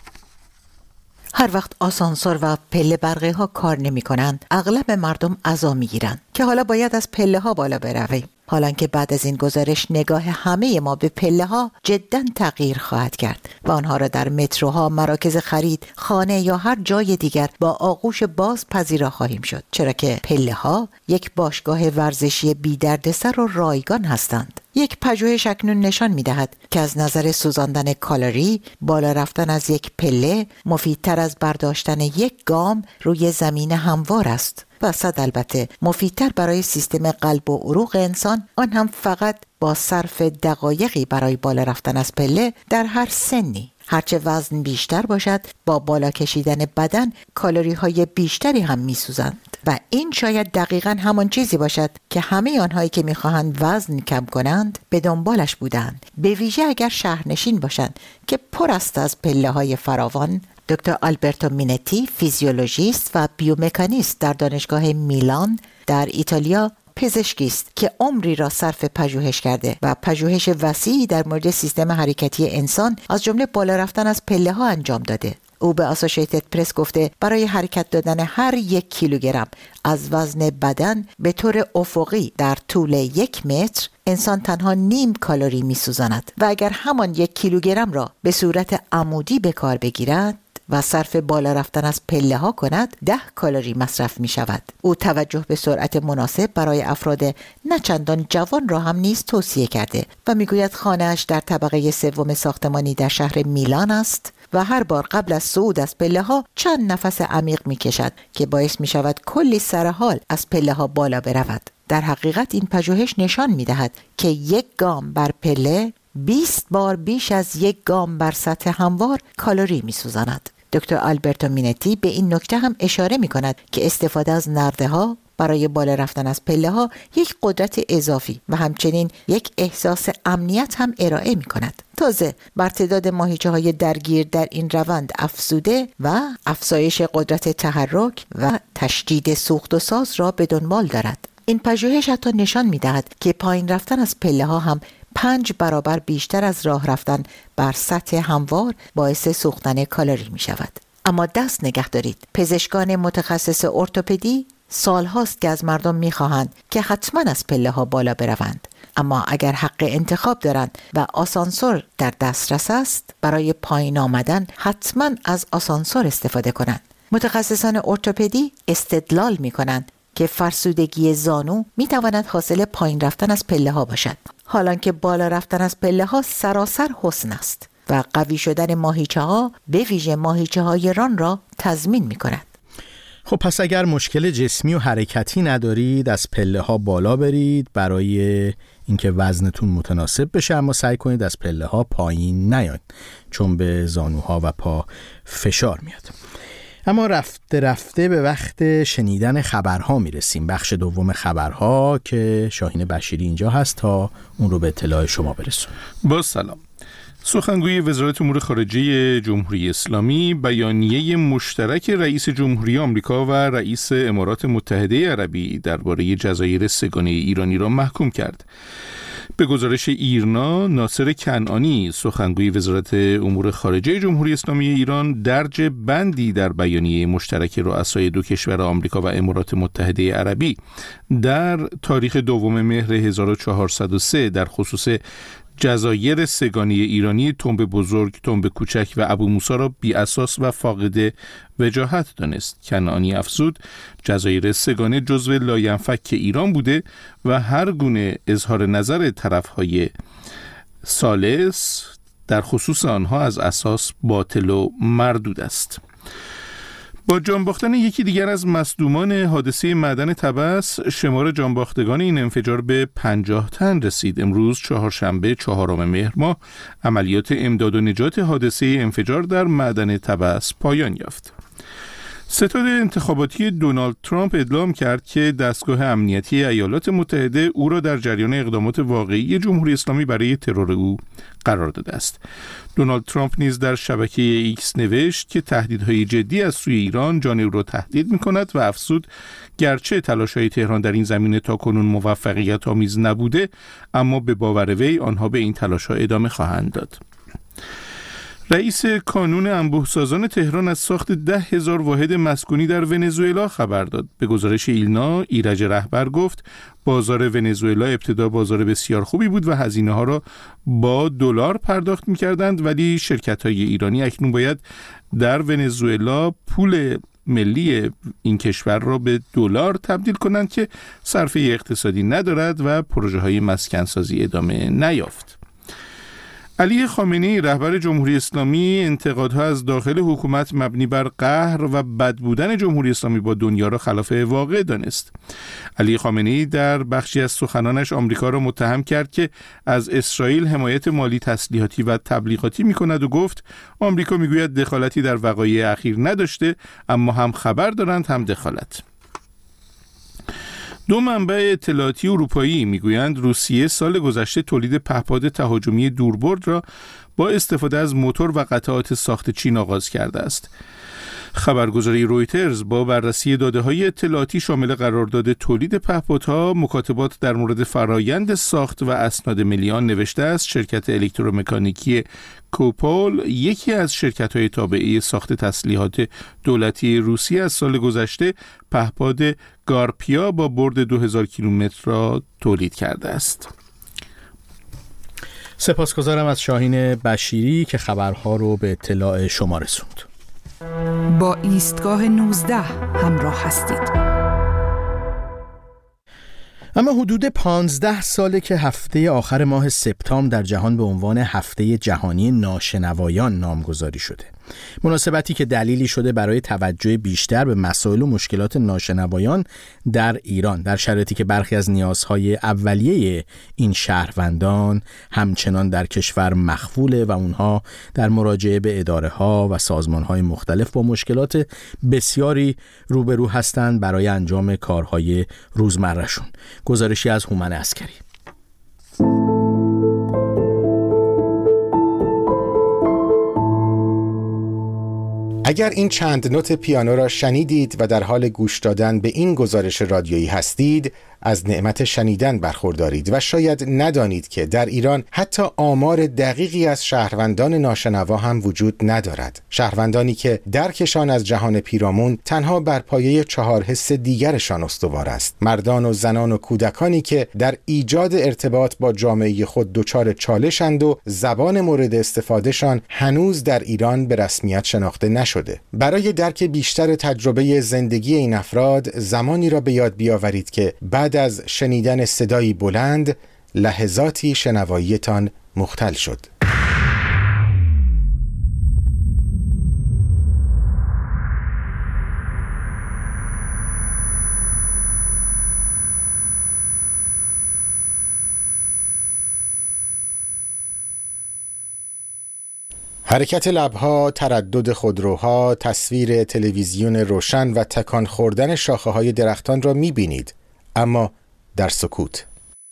هر وقت آسانسور و پله برقی ها کار نمی کنند، اغلب مردم عزا می گیرند که حالا باید از پله ها بالا برویم. حالا که بعد از این گزارش نگاه همه ما به پله ها جداً تغییر خواهد کرد و آنها را در متروها، مراکز خرید، خانه یا هر جای دیگر با آغوش باز پذیرا خواهیم شد، چرا که پله ها یک باشگاه ورزشی بی دردسر و رایگان هستند. یک پژوهش اکنون نشان می‌دهد که از نظر سوزاندن کالری، بالا رفتن از یک پله مفیدتر از برداشتن یک گام روی زمین هموار است و صد البته مفیدتر برای سیستم قلب و عروق انسان، آن هم فقط با صرف دقایقی برای بالا رفتن از پله در هر سنی. هرچه وزن بیشتر باشد، با بالا کشیدن بدن کالری های بیشتری هم می سوزند و این شاید دقیقاً همان چیزی باشد که همه آنهایی که می خواهند وزن کم کنند به دنبالش بودند، به ویژه اگر شهرنشین باشند که پر است از پله های فراوان. دکتر آلبرتو مینتی، فیزیولوژیست و بیومکانیست در دانشگاه میلان در ایتالیا، پزشکی است که عمری را صرف پژوهش کرده و پژوهش وسیعی در مورد سیستم حرکتی انسان از جمله بالا رفتن از پله ها انجام داده. او به اسوسییتد پرس گفته برای حرکت دادن هر یک کیلوگرم از وزن بدن به طور افقی در طول یک متر، انسان تنها نیم کالری می سوزاند و اگر همان یک کیلوگرم را به صورت عمودی به کار بگیرد و صرف بالا رفتن از پله ها کند، ده کالری مصرف می شود. او توجه به سرعت مناسب برای افراد نه چندان جوان را هم نیز توصیه کرده و می گوید خانه‌اش در طبقه سوم ساختمانی در شهر میلان است و هر بار قبل از صعود از پله ها چند نفس عمیق می کشد که باعث می شود کلی سرحال از پله ها بالا برود. در حقیقت این پژوهش نشان می دهد که یک گام بر پله بیست بار بیش از یک گام بر سطح هموار کالری می سوزاند. دکتر آلبرتو مینتی به این نکته هم اشاره می کند که استفاده از نرده ها برای بالا رفتن از پله ها یک قدرت اضافی و همچنین یک احساس امنیت هم ارائه می کند. تازه بر تعداد ماهیچه های درگیر در این روند افزوده و افزایش قدرت تحرک و تشدید سوخت و ساز را به دنبال دارد. این پژوهش حتی نشان می دهد که پایین رفتن از پله ها هم پنج برابر بیشتر از راه رفتن بر سطح هموار باعث سوختن کالری می شود. اما دست نگه دارید، پزشکان متخصص ارتوپدی سال هاست که از مردم می خواهند که حتما از پله ها بالا بروند، اما اگر حق انتخاب دارند و آسانسور در دسترس است، برای پایین آمدن حتما از آسانسور استفاده کنند. متخصصان ارتوپدی استدلال می کنند که فرسودگی زانو می تواند حاصل پایین رفتن از پله ها باشد، حالان که بالا رفتن از پله ها سراسر حسن است و قوی شدن ماهیچه ها به ویژه ماهیچه های ران را تضمین می کند. خب پس اگر مشکل جسمی و حرکتی ندارید، از پله ها بالا برید برای اینکه وزنتون متناسب بشه، اما سعی کنید از پله ها پایین نیاید چون به زانوها و پا فشار میاد. اما رفته رفته به وقت شنیدن خبرها میرسیم، بخش دوم خبرها که شاهین بشیری اینجا هست تا اون رو به اطلاع شما برسونم. با سلام. سخنگوی وزارت امور خارجه جمهوری اسلامی بیانیه مشترک رئیس جمهوری آمریکا و رئیس امارات متحده عربی درباره جزایر سه‌گانه ایرانی را محکوم کرد. به گزارش ایرنا، ناصر کنعانی، سخنگوی وزارت امور خارجه جمهوری اسلامی ایران، درج بندی در بیانیه مشترک رؤسای دو کشور آمریکا و امارات متحده عربی در تاریخ دوم مهر هزار و چهارصد و سه در خصوص جزایر سگانی ایرانی تنب بزرگ، تنب کوچک و ابو موسی را بی اساس و فاقد وجاهت دانست. کنعانی افزود جزایر سگانه جزو لاینفک ایران بوده و هر گونه اظهار نظر طرفهای ثالث در خصوص آنها از اساس باطل و مردود است. با جانباختن یکی دیگر از مصدومان حادثه معدن طبس، شمار جانباختگان این انفجار به پنجاه تن رسید. امروز چهارشنبه چهارم مهر ماه عملیات امداد و نجات حادثه انفجار در معدن طبس پایان یافت. ستاد انتخاباتی دونالد ترامپ اعلام کرد که دستگاه امنیتی ایالات متحده او را در جریان اقدامات واقعی جمهوری اسلامی برای ترور او قرار داده است. دونالد ترامپ نیز در شبکه ایکس نوشت که تهدیدهای جدی از سوی ایران جان او را تهدید می‌کند و افزود گرچه تلاش‌های تهران در این زمینه تاکنون موفقیت آمیز نبوده، اما به باور وی آنها به این تلاش‌ها ادامه خواهند داد. رئیس کانون انبوه‌سازان تهران از ساخت ده هزار واحد مسکونی در ونزوئلا خبر داد. به گزارش ایلنا، ایرج رهبر گفت بازار ونزوئلا ابتدا بازار بسیار خوبی بود و هزینه ها را با دلار پرداخت می‌کردند، ولی شرکت‌های ایرانی اکنون باید در ونزوئلا پول ملی این کشور را به دلار تبدیل کنند که صرفه اقتصادی ندارد و پروژه‌های مسکنسازی ادامه نیافت. علی خامنه‌ای رهبر جمهوری اسلامی انتقادها از داخل حکومت مبنی بر قهر و بد بودن جمهوری اسلامی با دنیا را خلاف واقع دانست. علی خامنه‌ای در بخشی از سخنانش آمریکا را متهم کرد که از اسرائیل حمایت مالی، تسلیحاتی و تبلیغاتی می‌کند و گفت آمریکا می‌گوید دخالتی در وقایع اخیر نداشته، اما هم خبر دارند هم دخالت. دو منبع اطلاعاتی اروپایی میگویند روسیه سال گذشته تولید پهپاد تهاجمی دوربرد را با استفاده از موتور و قطعات ساخت چین آغاز کرده است. خبرگزاری رویترز با بررسی داده‌های اطلاعاتی شامل قرارداد تولید پهپادها، مکاتبات در مورد فرایند ساخت و اسناد ملی آن نوشته است شرکت الکترومکانیکی کوپول، یکی از شرکت‌های تابعه ساخت تسلیحات دولتی روسیه، از سال گذشته پهپاد گارپیا با برد دو هزار کیلومتر را تولید کرده است. سپاسگزارم از شاهین بشیری که خبرها رو به اطلاع شما رسوند. با ایستگاه نوزده همراه هستید. اما حدود پانزده ساله که هفته آخر ماه سپتامبر در جهان به عنوان هفته جهانی ناشنوایان نامگذاری شده. مناسبتی که دلیلی شده برای توجه بیشتر به مسائل و مشکلات ناشنوایان در ایران، در شرایطی که برخی از نیازهای اولیه این شهروندان همچنان در کشور مخفوله و اونها در مراجعه به اداره‌ها و سازمان‌های مختلف با مشکلات بسیاری روبرو هستند برای انجام کارهای روزمره‌شون. گزارشی از هومن عسکری. اگر این چند نوت پیانو را شنیدید و در حال گوش دادن به این گزارش رادیویی هستید، از نعمت شنیدن برخوردارید و شاید ندانید که در ایران حتی آمار دقیقی از شهروندان ناشنوا هم وجود ندارد. شهروندانی که درکشان از جهان پیرامون تنها بر پایه چهار حس دیگرشان استوار است. مردان و زنان و کودکانی که در ایجاد ارتباط با جامعه خود دچار چالشند و زبان مورد استفادهشان هنوز در ایران به رسمیت شناخته نشده. برای درک بیشتر تجربه زندگی این افراد، زمانی را به یاد بیاورید که بعد از شنیدن صدایی بلند لحظاتی شنواییتان مختل شد. حرکت لبها، تردد خودروها، تصویر تلویزیون روشن و تکان خوردن شاخه‌های درختان را می‌بینید، اما در سکوت.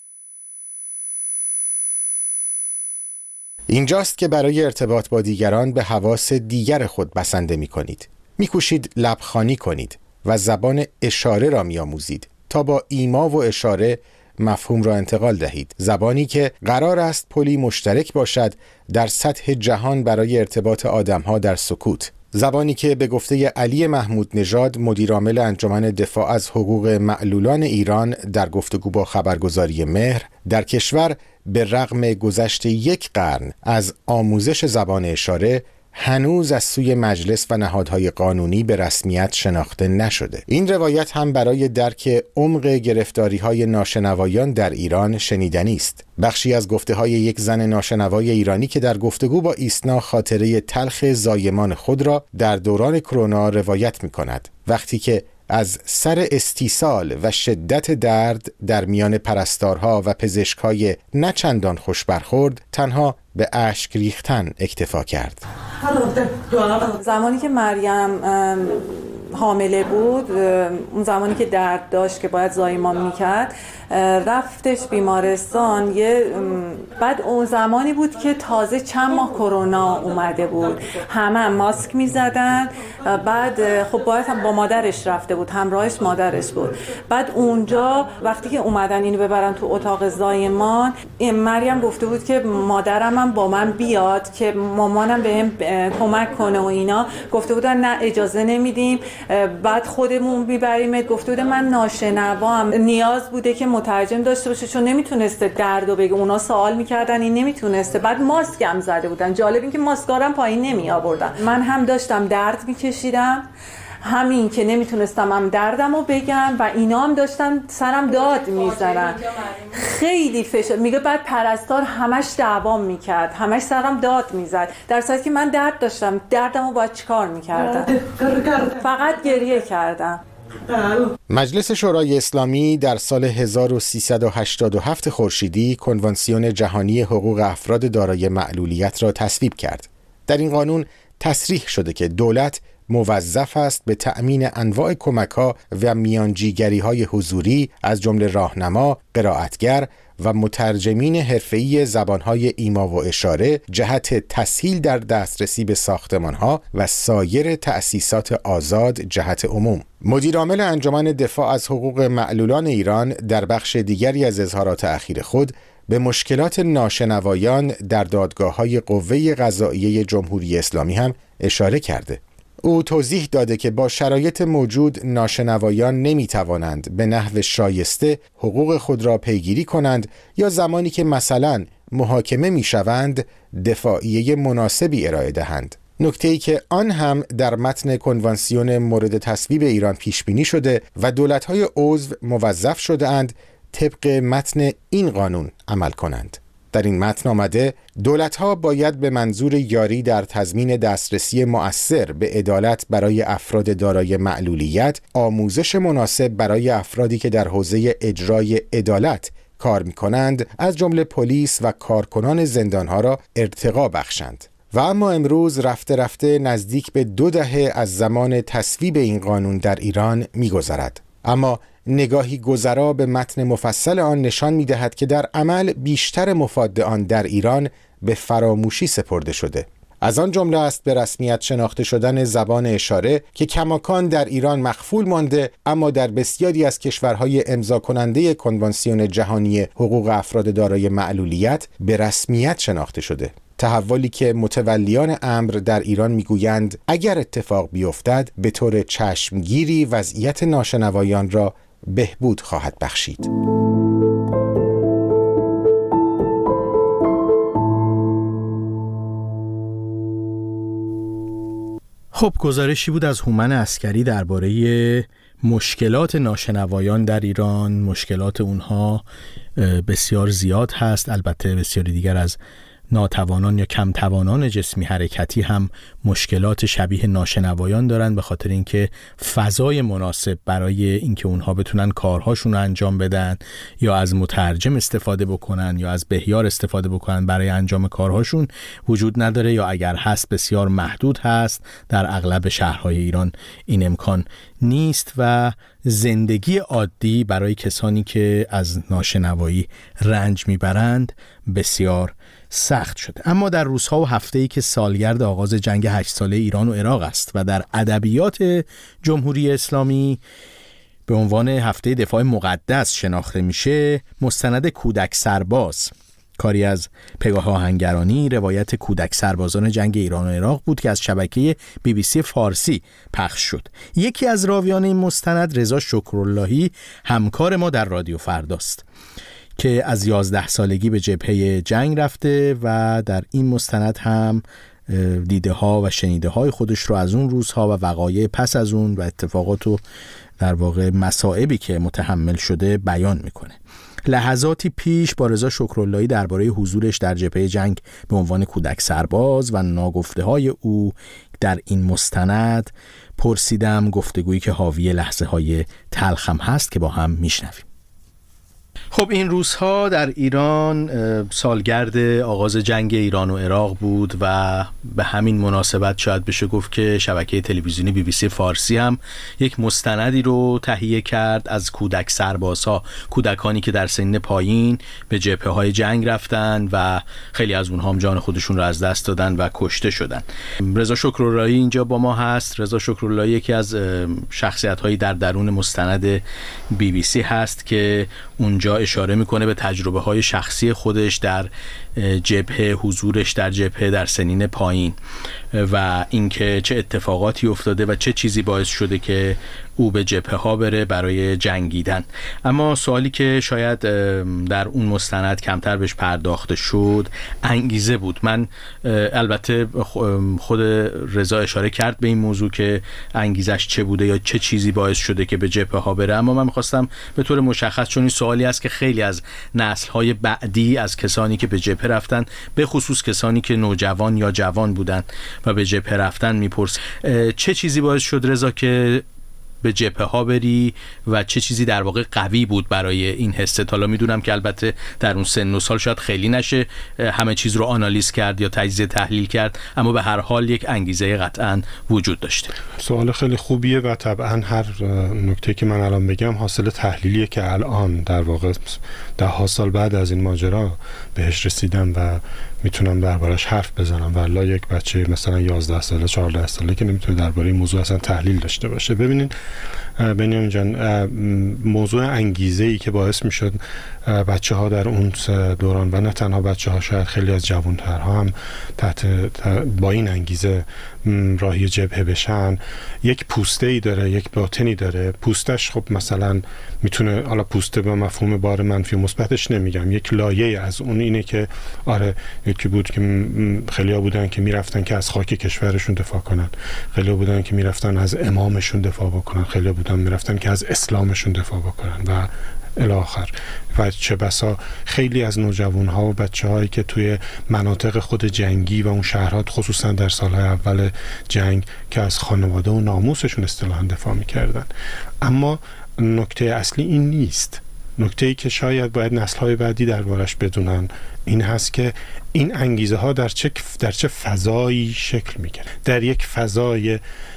اینجاست که برای ارتباط با دیگران به حواس دیگر خود بسنده می‌کنید. می‌کوشید لبخوانی کنید و زبان اشاره را می‌آموزید تا با ایما و اشاره مفهوم را انتقال دهید. زبانی که قرار است پلی مشترک باشد در سطح جهان برای ارتباط آدم‌ها در سکوت. زبانی که به گفته علی محمود نژاد، مدیرعامل انجمن دفاع از حقوق معلولان ایران، در گفتگو با خبرگزاری مهر، در کشور به رغم گذشت یک قرن از آموزش زبان اشاره هنوز از سوی مجلس و نهادهای قانونی به رسمیت شناخته نشده. این روایت هم برای درک عمق گرفتاری‌های ناشنوایان در ایران شنیدنی است. بخشی از گفته‌های یک زن ناشنوای ایرانی که در گفتگو با ایسنا خاطره تلخ زایمان خود را در دوران کرونا روایت می‌کند. وقتی که از سر استیصال و شدت درد در میان پرستارها و پزشکای نچندان خوش برخورد تنها به اشک ریختن اکتفا کرد. زمانی که مریم حامله بود، اون زمانی که درد داشت که باید زایمان میکرد، رفتش بیمارستان. یه بعد اون زمانی بود که تازه چند ماه کرونا اومده بود، همه هم ماسک میزدن. بعد خب باید هم با مادرش رفته بود، همراهش مادرش بود. بعد اونجا وقتی که اومدن اینو ببرن تو اتاق زایمان، مریم گفته بود که مادرم هم با من بیاد که مامانم بهم کمک کنه و اینا. گفته بودن نه اجازه نمیدیم، بعد خودمون میبریمت. گفته بودن من ناشنوام، نیاز بوده که مترجم داشته باشه چون نمیتونسته دردو بگه. اونا سوال میکردن این نمیتونسته. بعد ماسک هم زده بودن. جالب این که ماسکارم پایین نمی آوردن. من هم داشتم درد میکشیدم، همین که نمیتونستم هم دردمو بگم و اینا هم داشتن سرم داد میزنن. خیلی فشار میگه. بعد پرستار همش دعوام میکرد، همش سرم داد میزد، در صورتی که من درد داشتم. دردمو باید چیکار میکردم؟ فقط گریه کردم. مجلس شورای اسلامی در سال هزار و سیصد و هشتاد و هفت خورشیدی کنوانسیون جهانی حقوق افراد دارای معلولیت را تصویب کرد. در این قانون تصریح شده که دولت موظف است به تأمین انواع کمک‌ها و میانجیگری‌های حضوری از جمله راهنما، قرائتگر و مترجمین حرفه‌ای زبان‌های ایما و اشاره جهت تسهیل در دسترسی به ساختمان‌ها و سایر تأسیسات آزاد جهت عموم. مدیرعامل انجمن دفاع از حقوق معلولان ایران در بخش دیگری از اظهارات اخیر خود به مشکلات ناشنوایان در دادگاه‌های قوه قضائیه جمهوری اسلامی هم اشاره کرده. او توضیح داده که با شرایط موجود ناشنوایان نمی‌توانند به نحو شایسته حقوق خود را پیگیری کنند یا زمانی که مثلا محاکمه می‌شوند دفاعیه مناسبی ارائه دهند. نکته‌ای که آن هم در متن کنوانسیون مورد تصویب ایران پیش بینی شده و دولت‌های عضو موظف شده‌اند طبق متن این قانون عمل کنند. در این متن آمده دولت‌ها باید به منظور یاری در تضمین دسترسی مؤثر به عدالت برای افراد دارای معلولیت آموزش مناسب برای افرادی که در حوزه اجرای عدالت کار می‌کنند از جمله پلیس و کارکنان زندان‌ها را ارتقا بخشند. و اما امروز رفته رفته نزدیک به دو دهه از زمان تصویب این قانون در ایران می‌گذرد. اما نگاهی گذرا به متن مفصل آن نشان می‌دهد که در عمل بیشتر مفاد آن در ایران به فراموشی سپرده شده. از آن جمله است به رسمیت شناخته شدن زبان اشاره که کماکان در ایران مخفول مانده اما در بسیاری از کشورهای امضا کننده کنوانسیون جهانی حقوق افراد دارای معلولیت به رسمیت شناخته شده. تحولی که متولیان امر در ایران میگویند اگر اتفاق بیفتد به طور چشمگیری وضعیت ناشنوایان را بهبود خواهد بخشید. خب گزارشی بود از هومن عسکری درباره مشکلات ناشنوایان در ایران. مشکلات اونها بسیار زیاد هست. البته بسیاری دیگر از ناتوانان یا کم توانان جسمی حرکتی هم مشکلات شبیه ناشنوایان دارن، به خاطر اینکه فضای مناسب برای اینکه اونها بتونن کارهاشون رو انجام بدن یا از مترجم استفاده بکنن یا از بهیار استفاده بکنن برای انجام کارهاشون وجود نداره، یا اگر هست بسیار محدود هست. در اغلب شهرهای ایران این امکان نیست و زندگی عادی برای کسانی که از ناشنوایی رنج میبرند بسیار سخت شده. اما در روزها و هفته‌ای که سالگرد آغاز جنگ هشت ساله ایران و عراق است و در ادبیات جمهوری اسلامی به عنوان هفته دفاع مقدس شناخته میشه، مستند کودک سرباز، کاری از پگاه آهنگرانی، روایت کودک سربازان جنگ ایران و عراق بود که از شبکه بی بی سی فارسی پخش شد. یکی از راویان این مستند رضا شکراللهی همکار ما در رادیو فرداست. که از یازده سالگی به جبهه جنگ رفته و در این مستند هم دیده ها و شنیده های خودش رو از اون روزها و وقایع پس از اون و اتفاقات و در واقع مصائبی که متحمل شده بیان میکنه. لحظاتی پیش با رضا شکراللهی درباره حضورش در جبهه جنگ به عنوان کودک سرباز و ناگفته های او در این مستند پرسیدم، گفتگویی که حاوی لحظه های تلخم هست که با هم میشنویم. خب این روزها در ایران سالگرد آغاز جنگ ایران و عراق بود و به همین مناسبت شاید بشه گفت که شبکه تلویزیونی بی بی سی فارسی هم یک مستندی رو تهیه کرد از کودک سربازها، کودکانی که در سن پایین به جبهه های جنگ رفتن و خیلی از اونها هم جان خودشون رو از دست دادن و کشته شدن. رضا شکراللهی اینجا با ما هست. رضا شکراللهی یکی از شخصیت هایی در درون مستند بی بی سی هست که اونجا اشاره میکنه به تجربه های شخصی خودش در جبهه، حضورش در جبهه در سنین پایین و اینکه چه اتفاقاتی افتاده و چه چیزی باعث شده که او به جبهه ها بره برای جنگیدن. اما سوالی که شاید در اون مستند کمتر بهش پرداخته شد انگیزه بود. من البته خود رضا اشاره کرد به این موضوع که انگیزش چه بوده یا چه چیزی باعث شده که به جبهه ها بره، اما من میخواستم به طور مشخص، چون این سوالی است که خیلی از نسل های بعدی از کسانی که به جبهه رفتن، به خصوص کسانی که نوجوان یا جوان بودن و به جبهه رفتن میپرس چه چیزی باعث شد رضا که به جبهه ها بری و چه چیزی در واقع قوی بود برای این حست؟ حالا میدونم که البته در اون سن و سال شاید خیلی نشه همه چیز رو آنالیز کرد یا تجزیه تحلیل کرد، اما به هر حال یک انگیزه قطعاً وجود داشته. سوال خیلی خوبیه و طبعاً هر نکته که من الان بگم حاصل تحلیلیه که الان در واقع ده ها سال بعد از این ماجرا بهش رسیدم و میتونم دربارش حرف بزنم، والله یک بچه مثلا یازده ساله چهارده ساله که نمیتونه درباره این موضوع اصلا تحلیل داشته باشه. ببینین بنیامین جان، موضوع انگیزه ای که باعث میشد بچه ها در اون دوران و نه تنها بچه ها، شاید خیلی از جوانترها هم تحت با این انگیزه راهی جبهه بشن، یک پوسته ای داره، یک باطنی داره. پوستش خب مثلا میتونه، حالا پوسته به مفهوم بار منفی و مثبتش نمیگم، یک لایه از اون اینه که آره یکی بود که خیلی ها بودن که میرفتن که از خاک کشورشون دفاع کنن، خیلی ها بودن که میرفتن از امامشون دفاع بکنن، خیلی ها بودن میرفتن که از اسلامشون دفاع بکنن و الی آخر. و چه بسا خیلی از نوجوان‌ها و بچه‌هایی که توی مناطق خود جنگی و اون شهرها، خصوصا در سالهای اول جنگ، که از خانواده و ناموسشون اصطلاحاً دفاع می‌کردن. اما نکته اصلی این نیست. نکته‌ای که شاید باید نسل‌های بعدی دربارش بدونن این هست که این انگیزه ها در چه در چه فضایی شکل می‌گیره. در یک فضای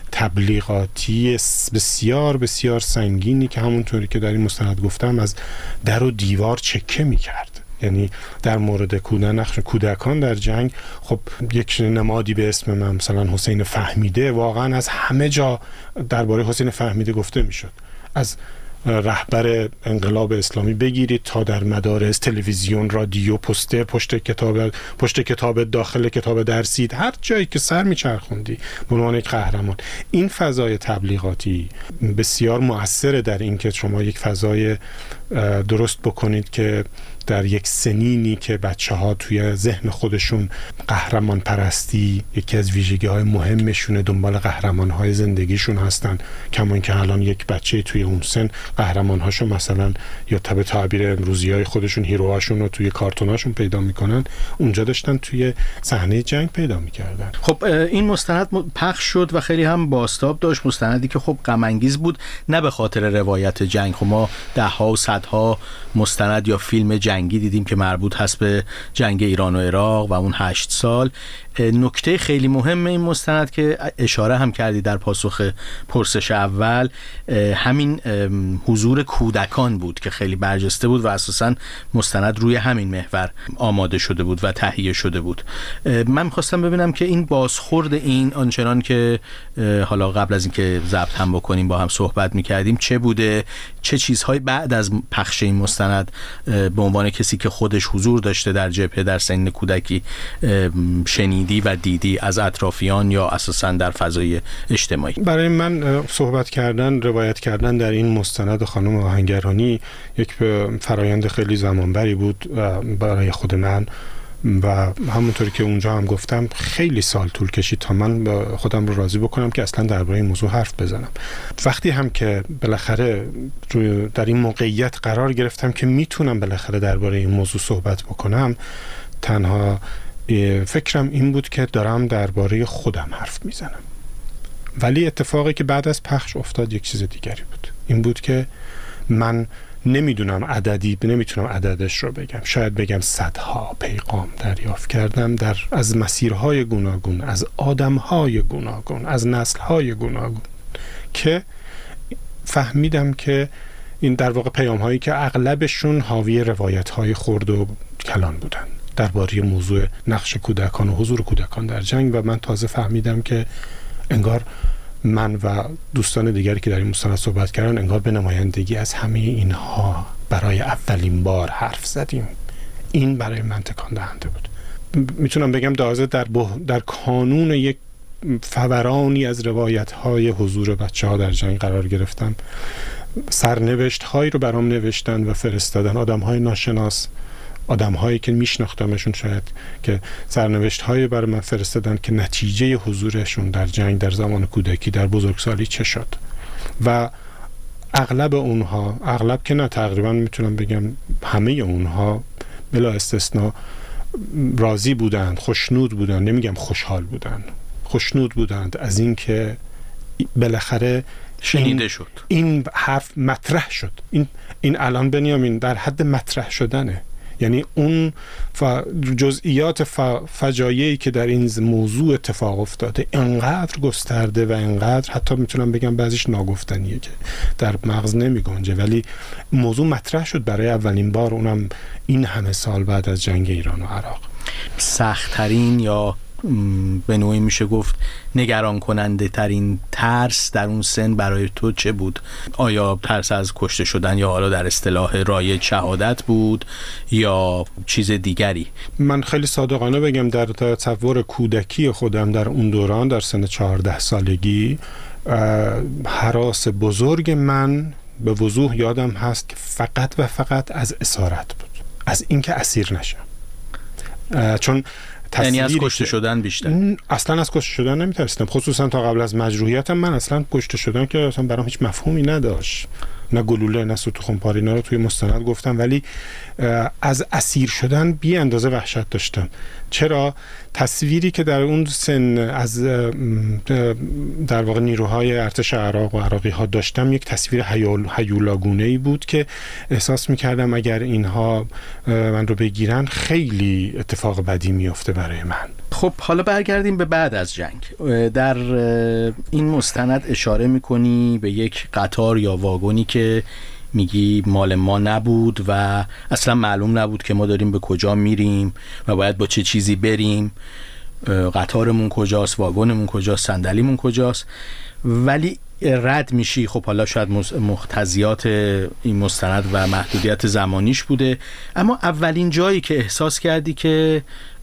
تبلیغاتی بسیار بسیار سنگینی که همونطوری که در این مستند گفتم از در و دیوار چکه می‌کرد. یعنی در مورد کودک کودکان در جنگ، خب یک نمادی به اسم من مثلا حسین فهمیده، واقعا از همه جا درباره حسین فهمیده گفته میشد، از رهبر انقلاب اسلامی بگیرید تا در مدارس، تلویزیون، رادیو، پسته، پشت کتاب، پشت کتاب داخل کتاب درسی، هر جایی که سر میچرخوندی به عنوان یک قهرمان. این فضای تبلیغاتی بسیار مؤثره در این که شما یک فضای درست بکنید که در یک سنینی که بچه ها توی ذهن خودشون قهرمان پرستی یکی از ویژگی های مهمشونه، دنبال قهرمان های زندگیشون هستن، کمان که الان یک بچه توی اون سن قهرمان هاشو مثلا یا به تعبیر امروزی های خودشون هیروهاشون رو توی کارتوناشون پیدا میکنن، اونجا داشتن توی صحنه جنگ پیدا میکردن. خب این مستند پخش شد و خیلی هم بازتاب داشت، مستندی که خب غم انگیز بود، نه به خاطر روایت جنگ. خب ما ده ها و صدها مستند یا فیلم جنگی دیدیم که مربوط هست به جنگ ایران و عراق و اون هشت سال. نکته خیلی مهم این مستند که اشاره هم کردی در پاسخ پرسش اول، همین حضور کودکان بود که خیلی برجسته بود و اساساً مستند روی همین محور آماده شده بود و تهیه شده بود. من می‌خواستم ببینم که این بازخورد این آنچنان که حالا قبل از اینکه ضبط هم بکنیم با هم صحبت می‌کردیم چه بوده، چه چیزهایی بعد از پخش این مستند به عنوان کسی که خودش حضور داشته در جبهه در سن کودکی شنید و دیدی از اطرافیان یا اساساً در فضای اجتماعی؟ برای من صحبت کردن، روایت کردن در این مستند مستند خانم آهنگرانی یک فرایند خیلی زمانبری بود برای خود من و همونطوری که اونجا هم گفتم خیلی سال طول کشید تا من خودم رو راضی بکنم که اصلا درباره این موضوع حرف بزنم. وقتی هم که بالاخره در این موقعیت قرار گرفتم که میتونم بالاخره درباره این موضوع صحبت بکنم، تنها فکرم این بود که دارم درباره خودم حرف میزنم. ولی اتفاقی که بعد از پخش افتاد یک چیز دیگری بود. این بود که من نمیدونم عددی، نمیتونم عددش رو بگم، شاید بگم صدها پیغام دریافت کردم در از مسیرهای گوناگون، از آدمهای گوناگون، از نسلهای گوناگون که فهمیدم که این در واقع پیام هایی که اغلبشون حاوی روایت های خرد و کلان بودن درباره موضوع نقش کودکان و حضور کودکان در جنگ. و من تازه فهمیدم که انگار من و دوستان دیگری که در این مستند صحبت کردن انگار به نمایندگی از همه اینها برای اولین بار حرف زدیم. این برای من تکان دهنده بود. میتونم بگم تازه در در کانون یک فورانی از روایت های حضور بچه ها در جنگ قرار گرفتم. سرنوشت هایی رو برام نوشتن و فرستادن، آدم های ناشناس، آدم هایی که میشناختمشون، شاید که سرنوشت هایی برای من فرستادن که نتیجه حضورشون در جنگ در زمان کودکی در بزرگسالی چه شد. و اغلب اونها، اغلب که نه تقریبا میتونم بگم همه اونها بلا استثناء راضی بودند، خوشنود بودند، نمیگم خوشحال بودند، خوشنود بودند از این که بالاخره شنیده شد، این حرف مطرح شد. این این الان بنیامین در حد مطرح شدنه. یعنی اون جزئیات فجایعی که در این موضوع اتفاق افتاده انقدر گسترده و انقدر حتی میتونم بگم بعضیش ناگفتنیه که در مغز نمی گنجه، ولی موضوع مطرح شد برای اولین بار، اونم این همه سال بعد از جنگ ایران و عراق. سخت‌ترین یا به نوعی میشه گفت نگران کننده ترین ترس در اون سن برای تو چه بود؟ آیا ترس از کشته شدن یا حالا در اصطلاح رایج شهادت بود یا چیز دیگری؟ من خیلی صادقانه بگم در تصور کودکی خودم در اون دوران در سن چهارده سالگی هراس بزرگ من به وضوح یادم هست که فقط و فقط از اسارت بود، از اینکه اسیر نشم. چون یعنی از کشته شدن بیشتر؟ اصلا از کشته شدن نمیترسیدم، خصوصا تا قبل از مجروحیتم. من اصلا کشته شدن که اصلا برام هیچ مفهومی نداشت، نه گلوله نه ستون پاره، اینا رو توی مستند گفتم. ولی از اسیر شدن بی اندازه وحشت داشتم. چرا؟ تصویری که در اون سن از در واقع نیروهای ارتش عراق و عراقی ها داشتم یک تصویر هیولاگونه‌ای بود که احساس می‌کردم اگر اینها من رو بگیرن خیلی اتفاق بدی میفته برای من. خب حالا برگردیم به بعد از جنگ. در این مستند اشاره می‌کنی به یک قطار یا واگنی که میگی مال ما نبود و اصلا معلوم نبود که ما داریم به کجا میریم و باید با چه چیزی بریم، قطارمون کجاست، واگنمون کجاست، صندلیمون کجاست، ولی رد میشی. خب حالا شاید مقتضیات این مستند و محدودیت زمانیش بوده، اما اولین جایی که احساس کردی که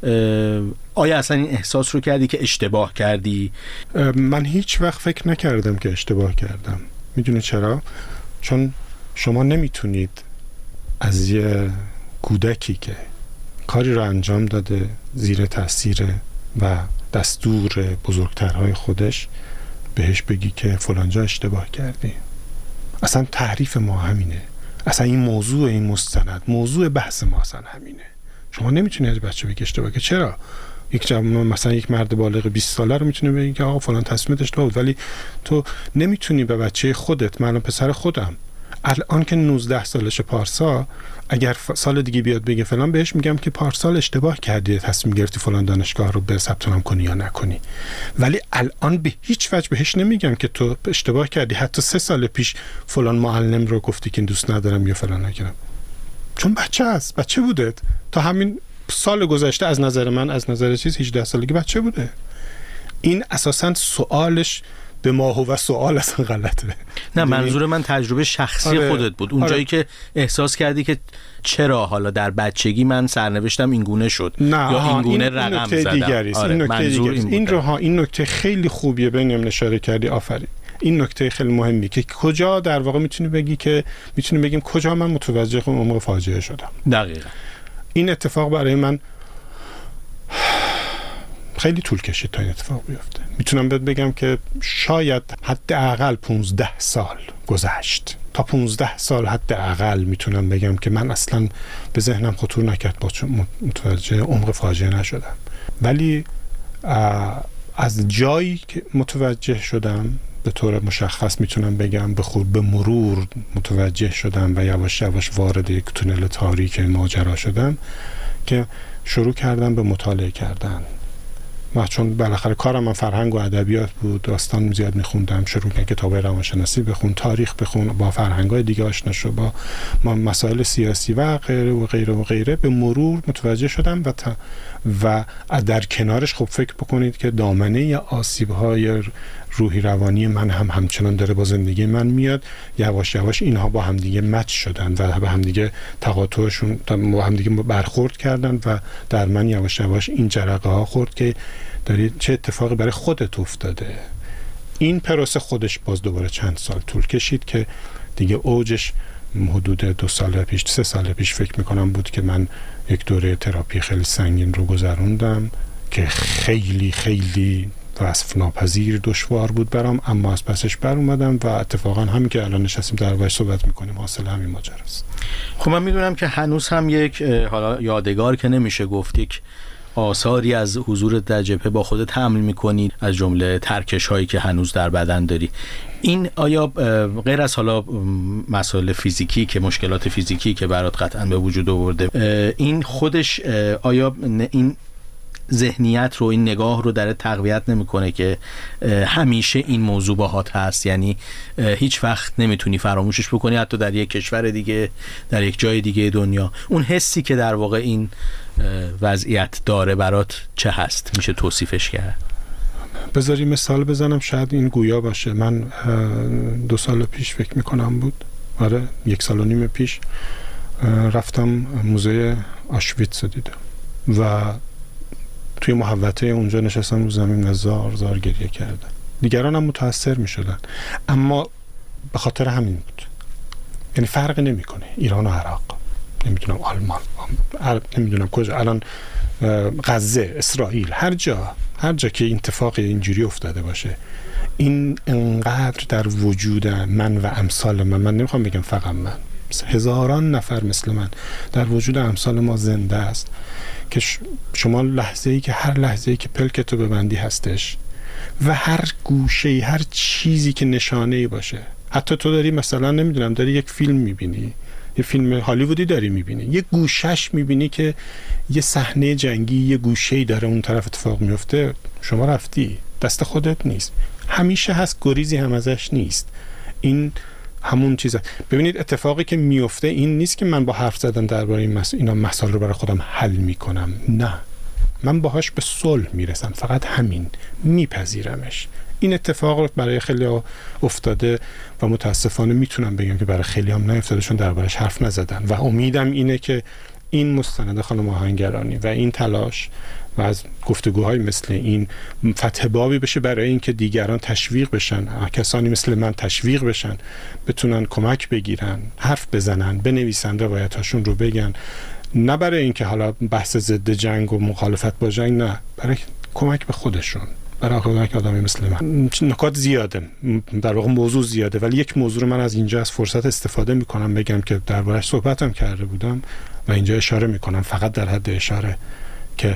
آیا اصلا این احساس رو کردی که اشتباه کردی؟ من هیچ وقت فکر نکردم که اشتباه کردم. میدونی چرا؟ چون شما نمیتونید از یه کودکی که کاری رو انجام داده زیر تاثیر و دستور بزرگترهای خودش بهش بگی که فلانجا اشتباه کردی. اصلا تعریف ما همینه، اصلا این موضوع این مستند، موضوع بحث ما اصلا همینه. شما نمیتونید از بچه بگی اشتباه که چرا؟ یک جوان مثلا یک مرد بالغ بیست ساله رو میتونه بگی که آقا فلان تصمیمت اشتباه بود، ولی تو نمیتونی به بچه خودت، من پسر خودم الان که نوزده سالش پارسا، اگر سال دیگه بیاد بگه فلان، بهش میگم که پارسال اشتباه کردی، تصمیم گرفتی فلان دانشگاه رو به ثبت نام کنی یا نکنی. ولی الان به هیچ وجه بهش نمیگم که تو اشتباه کردی، حتی سه سال پیش فلان معلم رو گفتی که دوست ندارم یا فلان نکردم، چون بچه است، بچه بوده تا همین سال گذشته. از نظر من، از نظر چیز هجده سالگی بچه بوده. این اساساً سوالش به ما هو سوال اصلا غلطه. نه، منظور من تجربه شخصی آره. خودت بود اون آره. جایی که احساس کردی که چرا حالا در بچگی من سرنوشتم این گونه شد یا این گونه این رقم این زدم. آره. این نکته دیگری است. این رو ها این نکته خیلی خوبیه، بنیامین اشاره کردی، آفرین. این نکته خیلی مهمی که کجا در واقع میتونی بگی که میتونی بگیم کجا من متوجه عمق فاجعه شدم. دقیقاً این اتفاق برای من خیلی طول کشید تا این اتفاق بیفته. میتونم بهت بگم که شاید حداقل پونزده سال گذشت، تا پونزده سال حداقل میتونم بگم که من اصلا به ذهنم خطور نکرد با متوجه عمق فاجعه نشدم. ولی از جایی که متوجه شدم به طور مشخص میتونم بگم به خود به مرور متوجه شدم و یواش یواش وارد یک تونل تاریک ماجرا شدم که شروع کردم به مطالعه کردن. من چون بالاخره کارم من فرهنگ و ادبیات بود، داستان زیاد میخوندم، شروع کردم کتابای روانشناسی بخون، تاریخ بخون، با فرهنگ‌های دیگه آشنا شو، با مسائل سیاسی و غیره و غیره و غیره. به مرور متوجه شدم و تا و در کنارش خب فکر بکنید که دامنه آسیب‌های روحی روانی من هم همچنان داره با زندگی من میاد. یواش یواش اینها با همدیگه مچ شدن و به همدیگه تقاطعشون با همدیگه برخورد کردن و در من یواش یواش این جرقه ها خورد که دارید چه اتفاقی برای خودت افتاده. این پروسه خودش باز دوباره چند سال طول کشید که دیگه اوجش حدود دو سال پیش سه سال پیش فکر میکنم بود که من یک دوره تراپی خیلی سنگین رو گذروندم که خیلی خیلی وصف ناپذیر دشوار بود برام، اما از پسش بر اومدم و اتفاقا همین که الان نشستیم در باش صحبت میکنیم حاصل همین ماجراست. خب من میدونم که هنوز هم یک حالا یادگار که نمیشه گفت، یک آثاری از حضورت در جبهه با خودت حمل میکنی، از جمله ترکش هایی که هنوز در بدن داری. این آیا غیر از حالا مسائل فیزیکی که مشکلات فیزیکی که برات قطعا به وجود آورده، این خودش آیا این ذهنیت رو، این نگاه رو در تقویت نمیکنه که همیشه این موضوع باهات هست؟ یعنی هیچ وقت نمیتونی فراموشش بکنی، حتی در یک کشور دیگه، در یک جای دیگه دنیا. اون حسی که در واقع این وضعیت داره برات چه هست؟ میشه توصیفش کرد؟ بذاری مثال بزنم شاید این گویا باشه. من دو سال پیش فکر میکنم بود، آره یک سال و نیم پیش رفتم موزه آشویتس دیدم و توی محوطه اونجا نشستم رو زمین و زار زار گریه کردم. دیگران هم متاثر می شدن، اما به خاطر همین بود. یعنی فرق نمی کنه ایران و عراق، نمیدونم آلمان، نمیدونم کجا، الان غزه، اسرائیل، هر جا هر جا که اتفاق اینجوری افتاده باشه، این انقدر در وجود من و امثال من، من نمیخوام بگم فقط من، هزاران نفر مثل من در وجود امثال ما زنده است که شما لحظه‌ای که هر لحظه‌ای که پلکتو ببندی هستش و هر گوشه‌ای، هر چیزی که نشانه‌ای باشه، حتی تو داری مثلا نمیدونم داری یک فیلم میبینی، یه فیلم هالیوودی داری میبینی، یه گوشش میبینی که یه صحنه جنگی یه گوشه‌ای داره اون طرف اتفاق میفته، شما رفتی، دست خودت نیست. همیشه هست، گریزی هم ازش نیست. این همون چیزه. ببینید اتفاقی که میفته این نیست که من با حرف زدن درباره این مس... اینا مسائل رو برای خودم حل میکنم، نه، من باهاش به صلح میرسم، فقط همین، میپذیرمش. این اتفاق برای خیلی افتاده و متاسفانه میتونم بگم که برای خیلی هم نیفتاده چون دربارش حرف نزدن و امیدم اینه که این مستند خانم آهنگرانی و این تلاش و از گفتگوهای مثل این فتح بابی بشه برای اینکه دیگران تشویق بشن، کسانی مثل من تشویق بشن، بتونن کمک بگیرن، حرف بزنن، بنویسن، روایتاشون رو بگن، نه برای اینکه حالا بحث ضد جنگ و مخالفت با جنگ، نه، برای کمک به خودشون، برای کمک آدمی مثل من. نکات زیاده، در واقع موضوع زیاده، ولی یک موضوع رو من از اینجا از فرصت استفاده میکنم بگم که دربارش صحبتم کرده بودم و اینجا اشاره میکنم، فقط در حد اشاره، که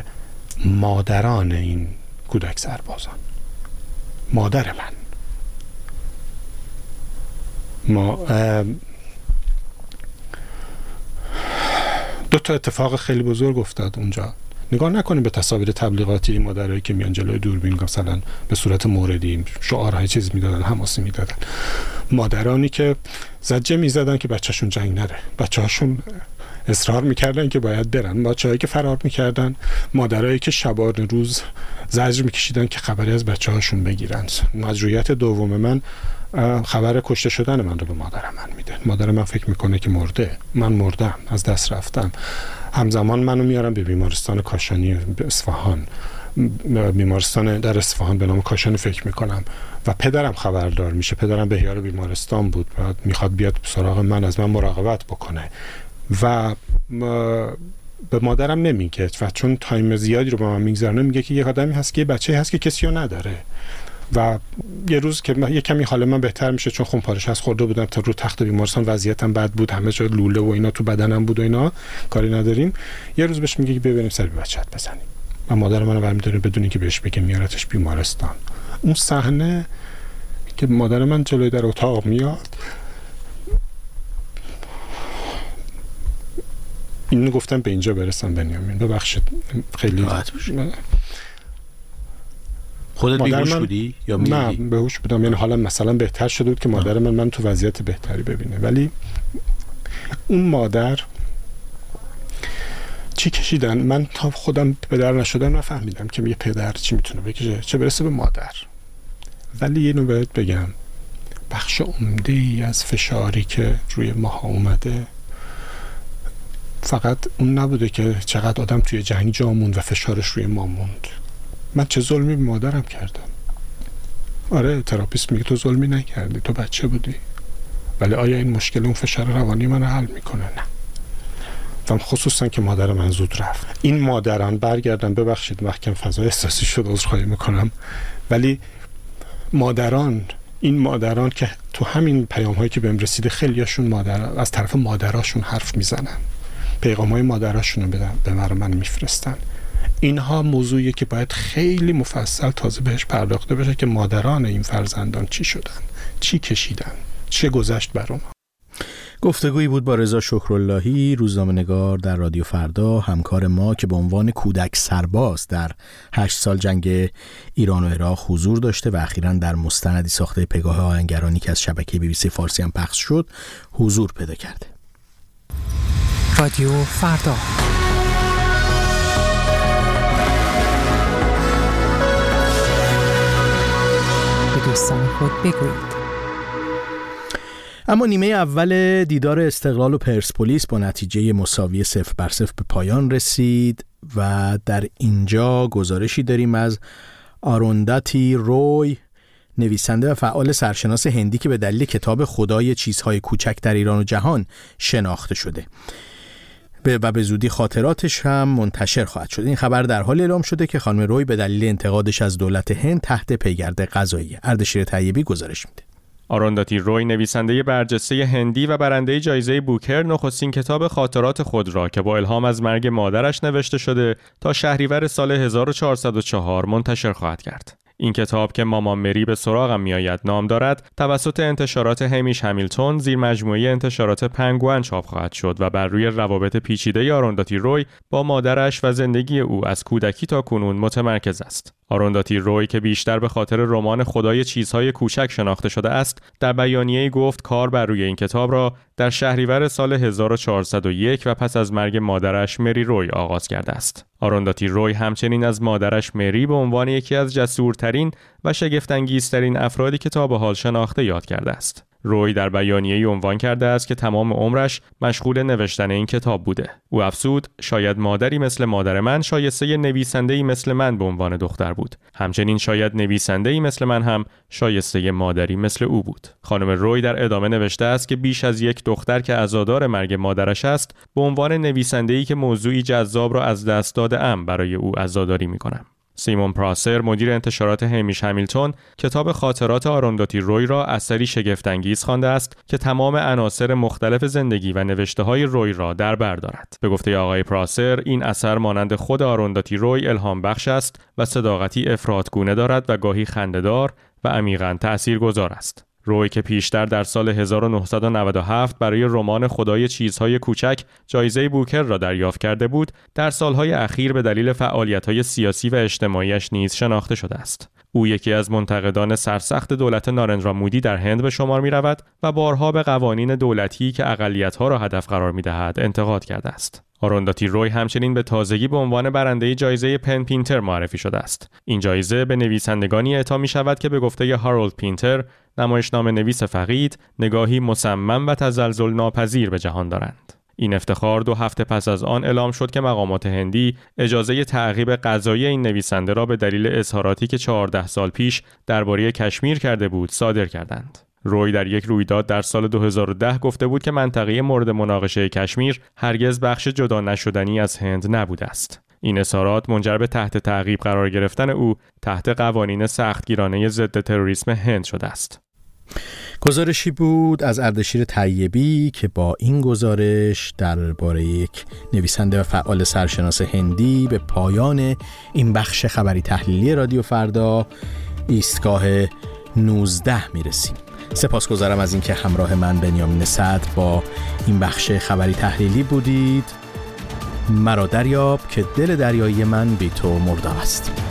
مادران این کودک سربازان، مادر من، ما دو تا اتفاق خیلی بزرگ افتاد اونجا. نگاه نکنیم به تصاویر تبلیغاتی این مادرایی که میان جلوی دوربین مثلا به صورت موردی شعارهای چیز میدادن، حماسی میدادن، مادرانی که زجه میزدن که بچه‌شون جنگ نره، بچه‌هاشون اصرار میکردن که باید برن، بچه‌هایی که فرار میکردن، مادرایی که شبانه روز زجر میکشیدن که خبری از بچه‌هاشون بگیرن. مجروحیت دوم من خبر کشته شدن من رو به مادر من میده. مادر من فکر میکنه که مرده، من مردم، از دست رفتم. همزمان منو میارن به بیمارستان کاشانی اصفهان بیمارستان در اصفهان به نام کاشان فکر میکنم و پدرم خبردار میشه. پدرم بهیار بیمارستان بود و میخواد بیاد سراغ من، از من مراقبت بکنه و به مادرم نمیگه و چون تایم زیادی رو با من میگذرونه میگه که یک آدمی هست که یه بچه‌ای هست که کسی رو نداره. و یه روز که یه کمی حال من بهتر میشه چون خونپارش از خورده بودم تا رو تخت بیمارستان، وضعیتم بد بود، همه جا لوله و اینا تو بدنم بود و اینا، کاری نداریم. یه روز بهش میگه که ببریم سر بچه‌ت بزنیم و مادر منو برمی‌داره بدون اینکه بهش بگه میارتش بیمارستان. اون صحنه که مادر من جلوی در اتاق میاد، اینو گفتم به اینجا برسم بنیامین، ببخشید خیلی راحت باش. خودت بیهوش بودی یا میگی؟ نه بیهوش بودم، یعنی حالا مثلا بهتر شده بود که مادر من من تو وضعیت بهتری ببینه، ولی اون مادر چی کشیدن من تا خودم پدر نشدم نفهمیدم که یه پدر چی میتونه بکشه، چه برسه به مادر. ولی اینو بهت بگم، بخش عمده ای از فشاری که روی ماها اومده فقط اون نبوده که چقدر آدم توی جنگ جا موند و فشارش روی ما موند. من چه ظلمی به مادرم کردم؟ آره تراپیست میگه تو ظلمی نکردی، تو بچه بودی، ولی آیا این مشکل اون فشار روانی من حل میکنه؟ نه. و خصوصا که مادر من زود رفت. این مادران برگردن، ببخشید محکم فضا احساسی شد عذرخواهی میکنم، ولی مادران، این مادران که تو همین پیام هایی که بهم رسیده خیلیاشون مادر از طرف مادراشون حرف میزنن، پیغام های مادراشون رو به من من میفرستن. اینها موضوعیه که باید خیلی مفصل تازه بهش پرداخته بشه که مادران این فرزندان چی شدن، چی کشیدن، چه گذشت بر اونها. گفتگویی بود با رضا شکراللهی، روزنامه‌نگار در رادیو فردا، همکار ما که به عنوان کودک سرباز در هشت سال جنگ ایران و عراق حضور داشته و اخیراً در مستندی ساخته پگاه آهنگرانی که از شبکه بی بی سی فارسی هم پخش شد حضور پیدا کرده. رادیو فردا. به دوستان خود بگویید. اما نیمه اول دیدار استقلال و پرسپولیس با نتیجه مساوی صفر بر صفر به پایان رسید و در اینجا گزارشی داریم از آرونداتی روی، نویسنده و فعال سرشناس هندی که به دلیل کتاب خدای چیزهای کوچک در ایران و جهان شناخته شده و به زودی خاطراتش هم منتشر خواهد شد. این خبر در حال اعلام شده که خانم روی به دلیل انتقادش از دولت هند تحت پیگرد قضایی. اردشیر طیبی گزارش میده. آرونداتی روی، نویسنده برجسته هندی و برنده جایزه بوکر، نخستین کتاب خاطرات خود را که با الهام از مرگ مادرش نوشته شده تا شهریور سال هزار و چهارصد و چهار منتشر خواهد کرد. این کتاب که مامان مری به سراغم میآید نام دارد، توسط انتشارات همیش همیلتون زیر مجموعه انتشارات پنگوئن چاپ خواهد شد و بر روی روابط پیچیده آرونداتی روی با مادرش و زندگی او از کودکی تا کنون متمرکز است. آرونداتی روی که بیشتر به خاطر رمان خدای چیزهای کوچک شناخته شده است، در بیانیه‌ای گفت کار بر روی این کتاب را در شهریور سال هزار و چهارصد و یک و پس از مرگ مادرش مری روی آغاز کرده است. آرونداتی روی همچنین از مادرش مری به عنوان یکی از جسورترین و شگفت‌انگیزترین افرادی که تا به حال شناخته یاد کرده است. روی در بیانیه‌ای عنوان کرده است که تمام عمرش مشغول نوشتن این کتاب بوده. او افزود شاید مادری مثل مادر من شایسته نویسنده‌ای مثل من به عنوان دختر بود. همچنین شاید نویسنده‌ای مثل من هم شایسته مادری مثل او بود. خانم روی در ادامه نوشته است که بیش از یک دختر که عزادار مرگ مادرش است، به عنوان نویسنده‌ای که موضوعی جذاب را از دست داده‌ام برای او عزاداری می‌کنم. سیمون پراسر، مدیر انتشارات همیش همیلتون، کتاب خاطرات آرونداتی روی را اثری شگفت‌انگیز خوانده است که تمام عناصر مختلف زندگی و نوشته‌های روی را در بر دارد. به گفته آقای پراسر، این اثر مانند خود آرونداتی روی الهام بخش است و صداقتی افراط‌گونه دارد و گاهی خنده‌دار و عمیقاً تأثیرگذار است. روی که پیشتر در سال هزار و نهصد و نود و هفت برای رمان خدای چیزهای کوچک جایزه بوکر را دریافت کرده بود، در سالهای اخیر به دلیل فعالیت‌های سیاسی و اجتماعیش نیز شناخته شده است. او یکی از منتقدان سرسخت دولت نارندرا مودی در هند به شمار می‌رود و بارها به قوانین دولتی که اقلیت‌ها را هدف قرار می‌دهد انتقاد کرده است. آرونداتی روی همچنین به تازگی به عنوان برنده جایزه پن پینتر معرفی شده است. این جایزه به نویسندگانی اعطا می شود که به گفته هارولد پینتر، نمایشنامه نویس فقید، نگاهی مصمم و تزلزل ناپذیر به جهان دارند. این افتخار دو هفته پس از آن اعلام شد که مقامات هندی اجازه تعقیب قضایی این نویسنده را به دلیل اظهاراتی که چهارده سال پیش درباره کشمیر کرده بود صادر کردند. روی در یک رویداد در سال دو هزار و ده گفته بود که منطقه مورد مناقشه کشمیر هرگز بخش جدا نشدنی از هند نبوده است. این اظهارات منجر به تحت تعقیب قرار گرفتن او تحت قوانین سختگیرانه ضد تروریسم هند شده است. گزارشی بود از اردشیر طیبی که با این گزارش درباره یک نویسنده و فعال سرشناس هندی به پایان این بخش خبری تحلیلی رادیو فردا ایستگاه نوزده میرسیم. سپاسگزارم از اینکه همراه من بنیامین صدر با این بخش خبری تحلیلی بودید. مرا دریاب که دل دریایی من بی تو مرداب است.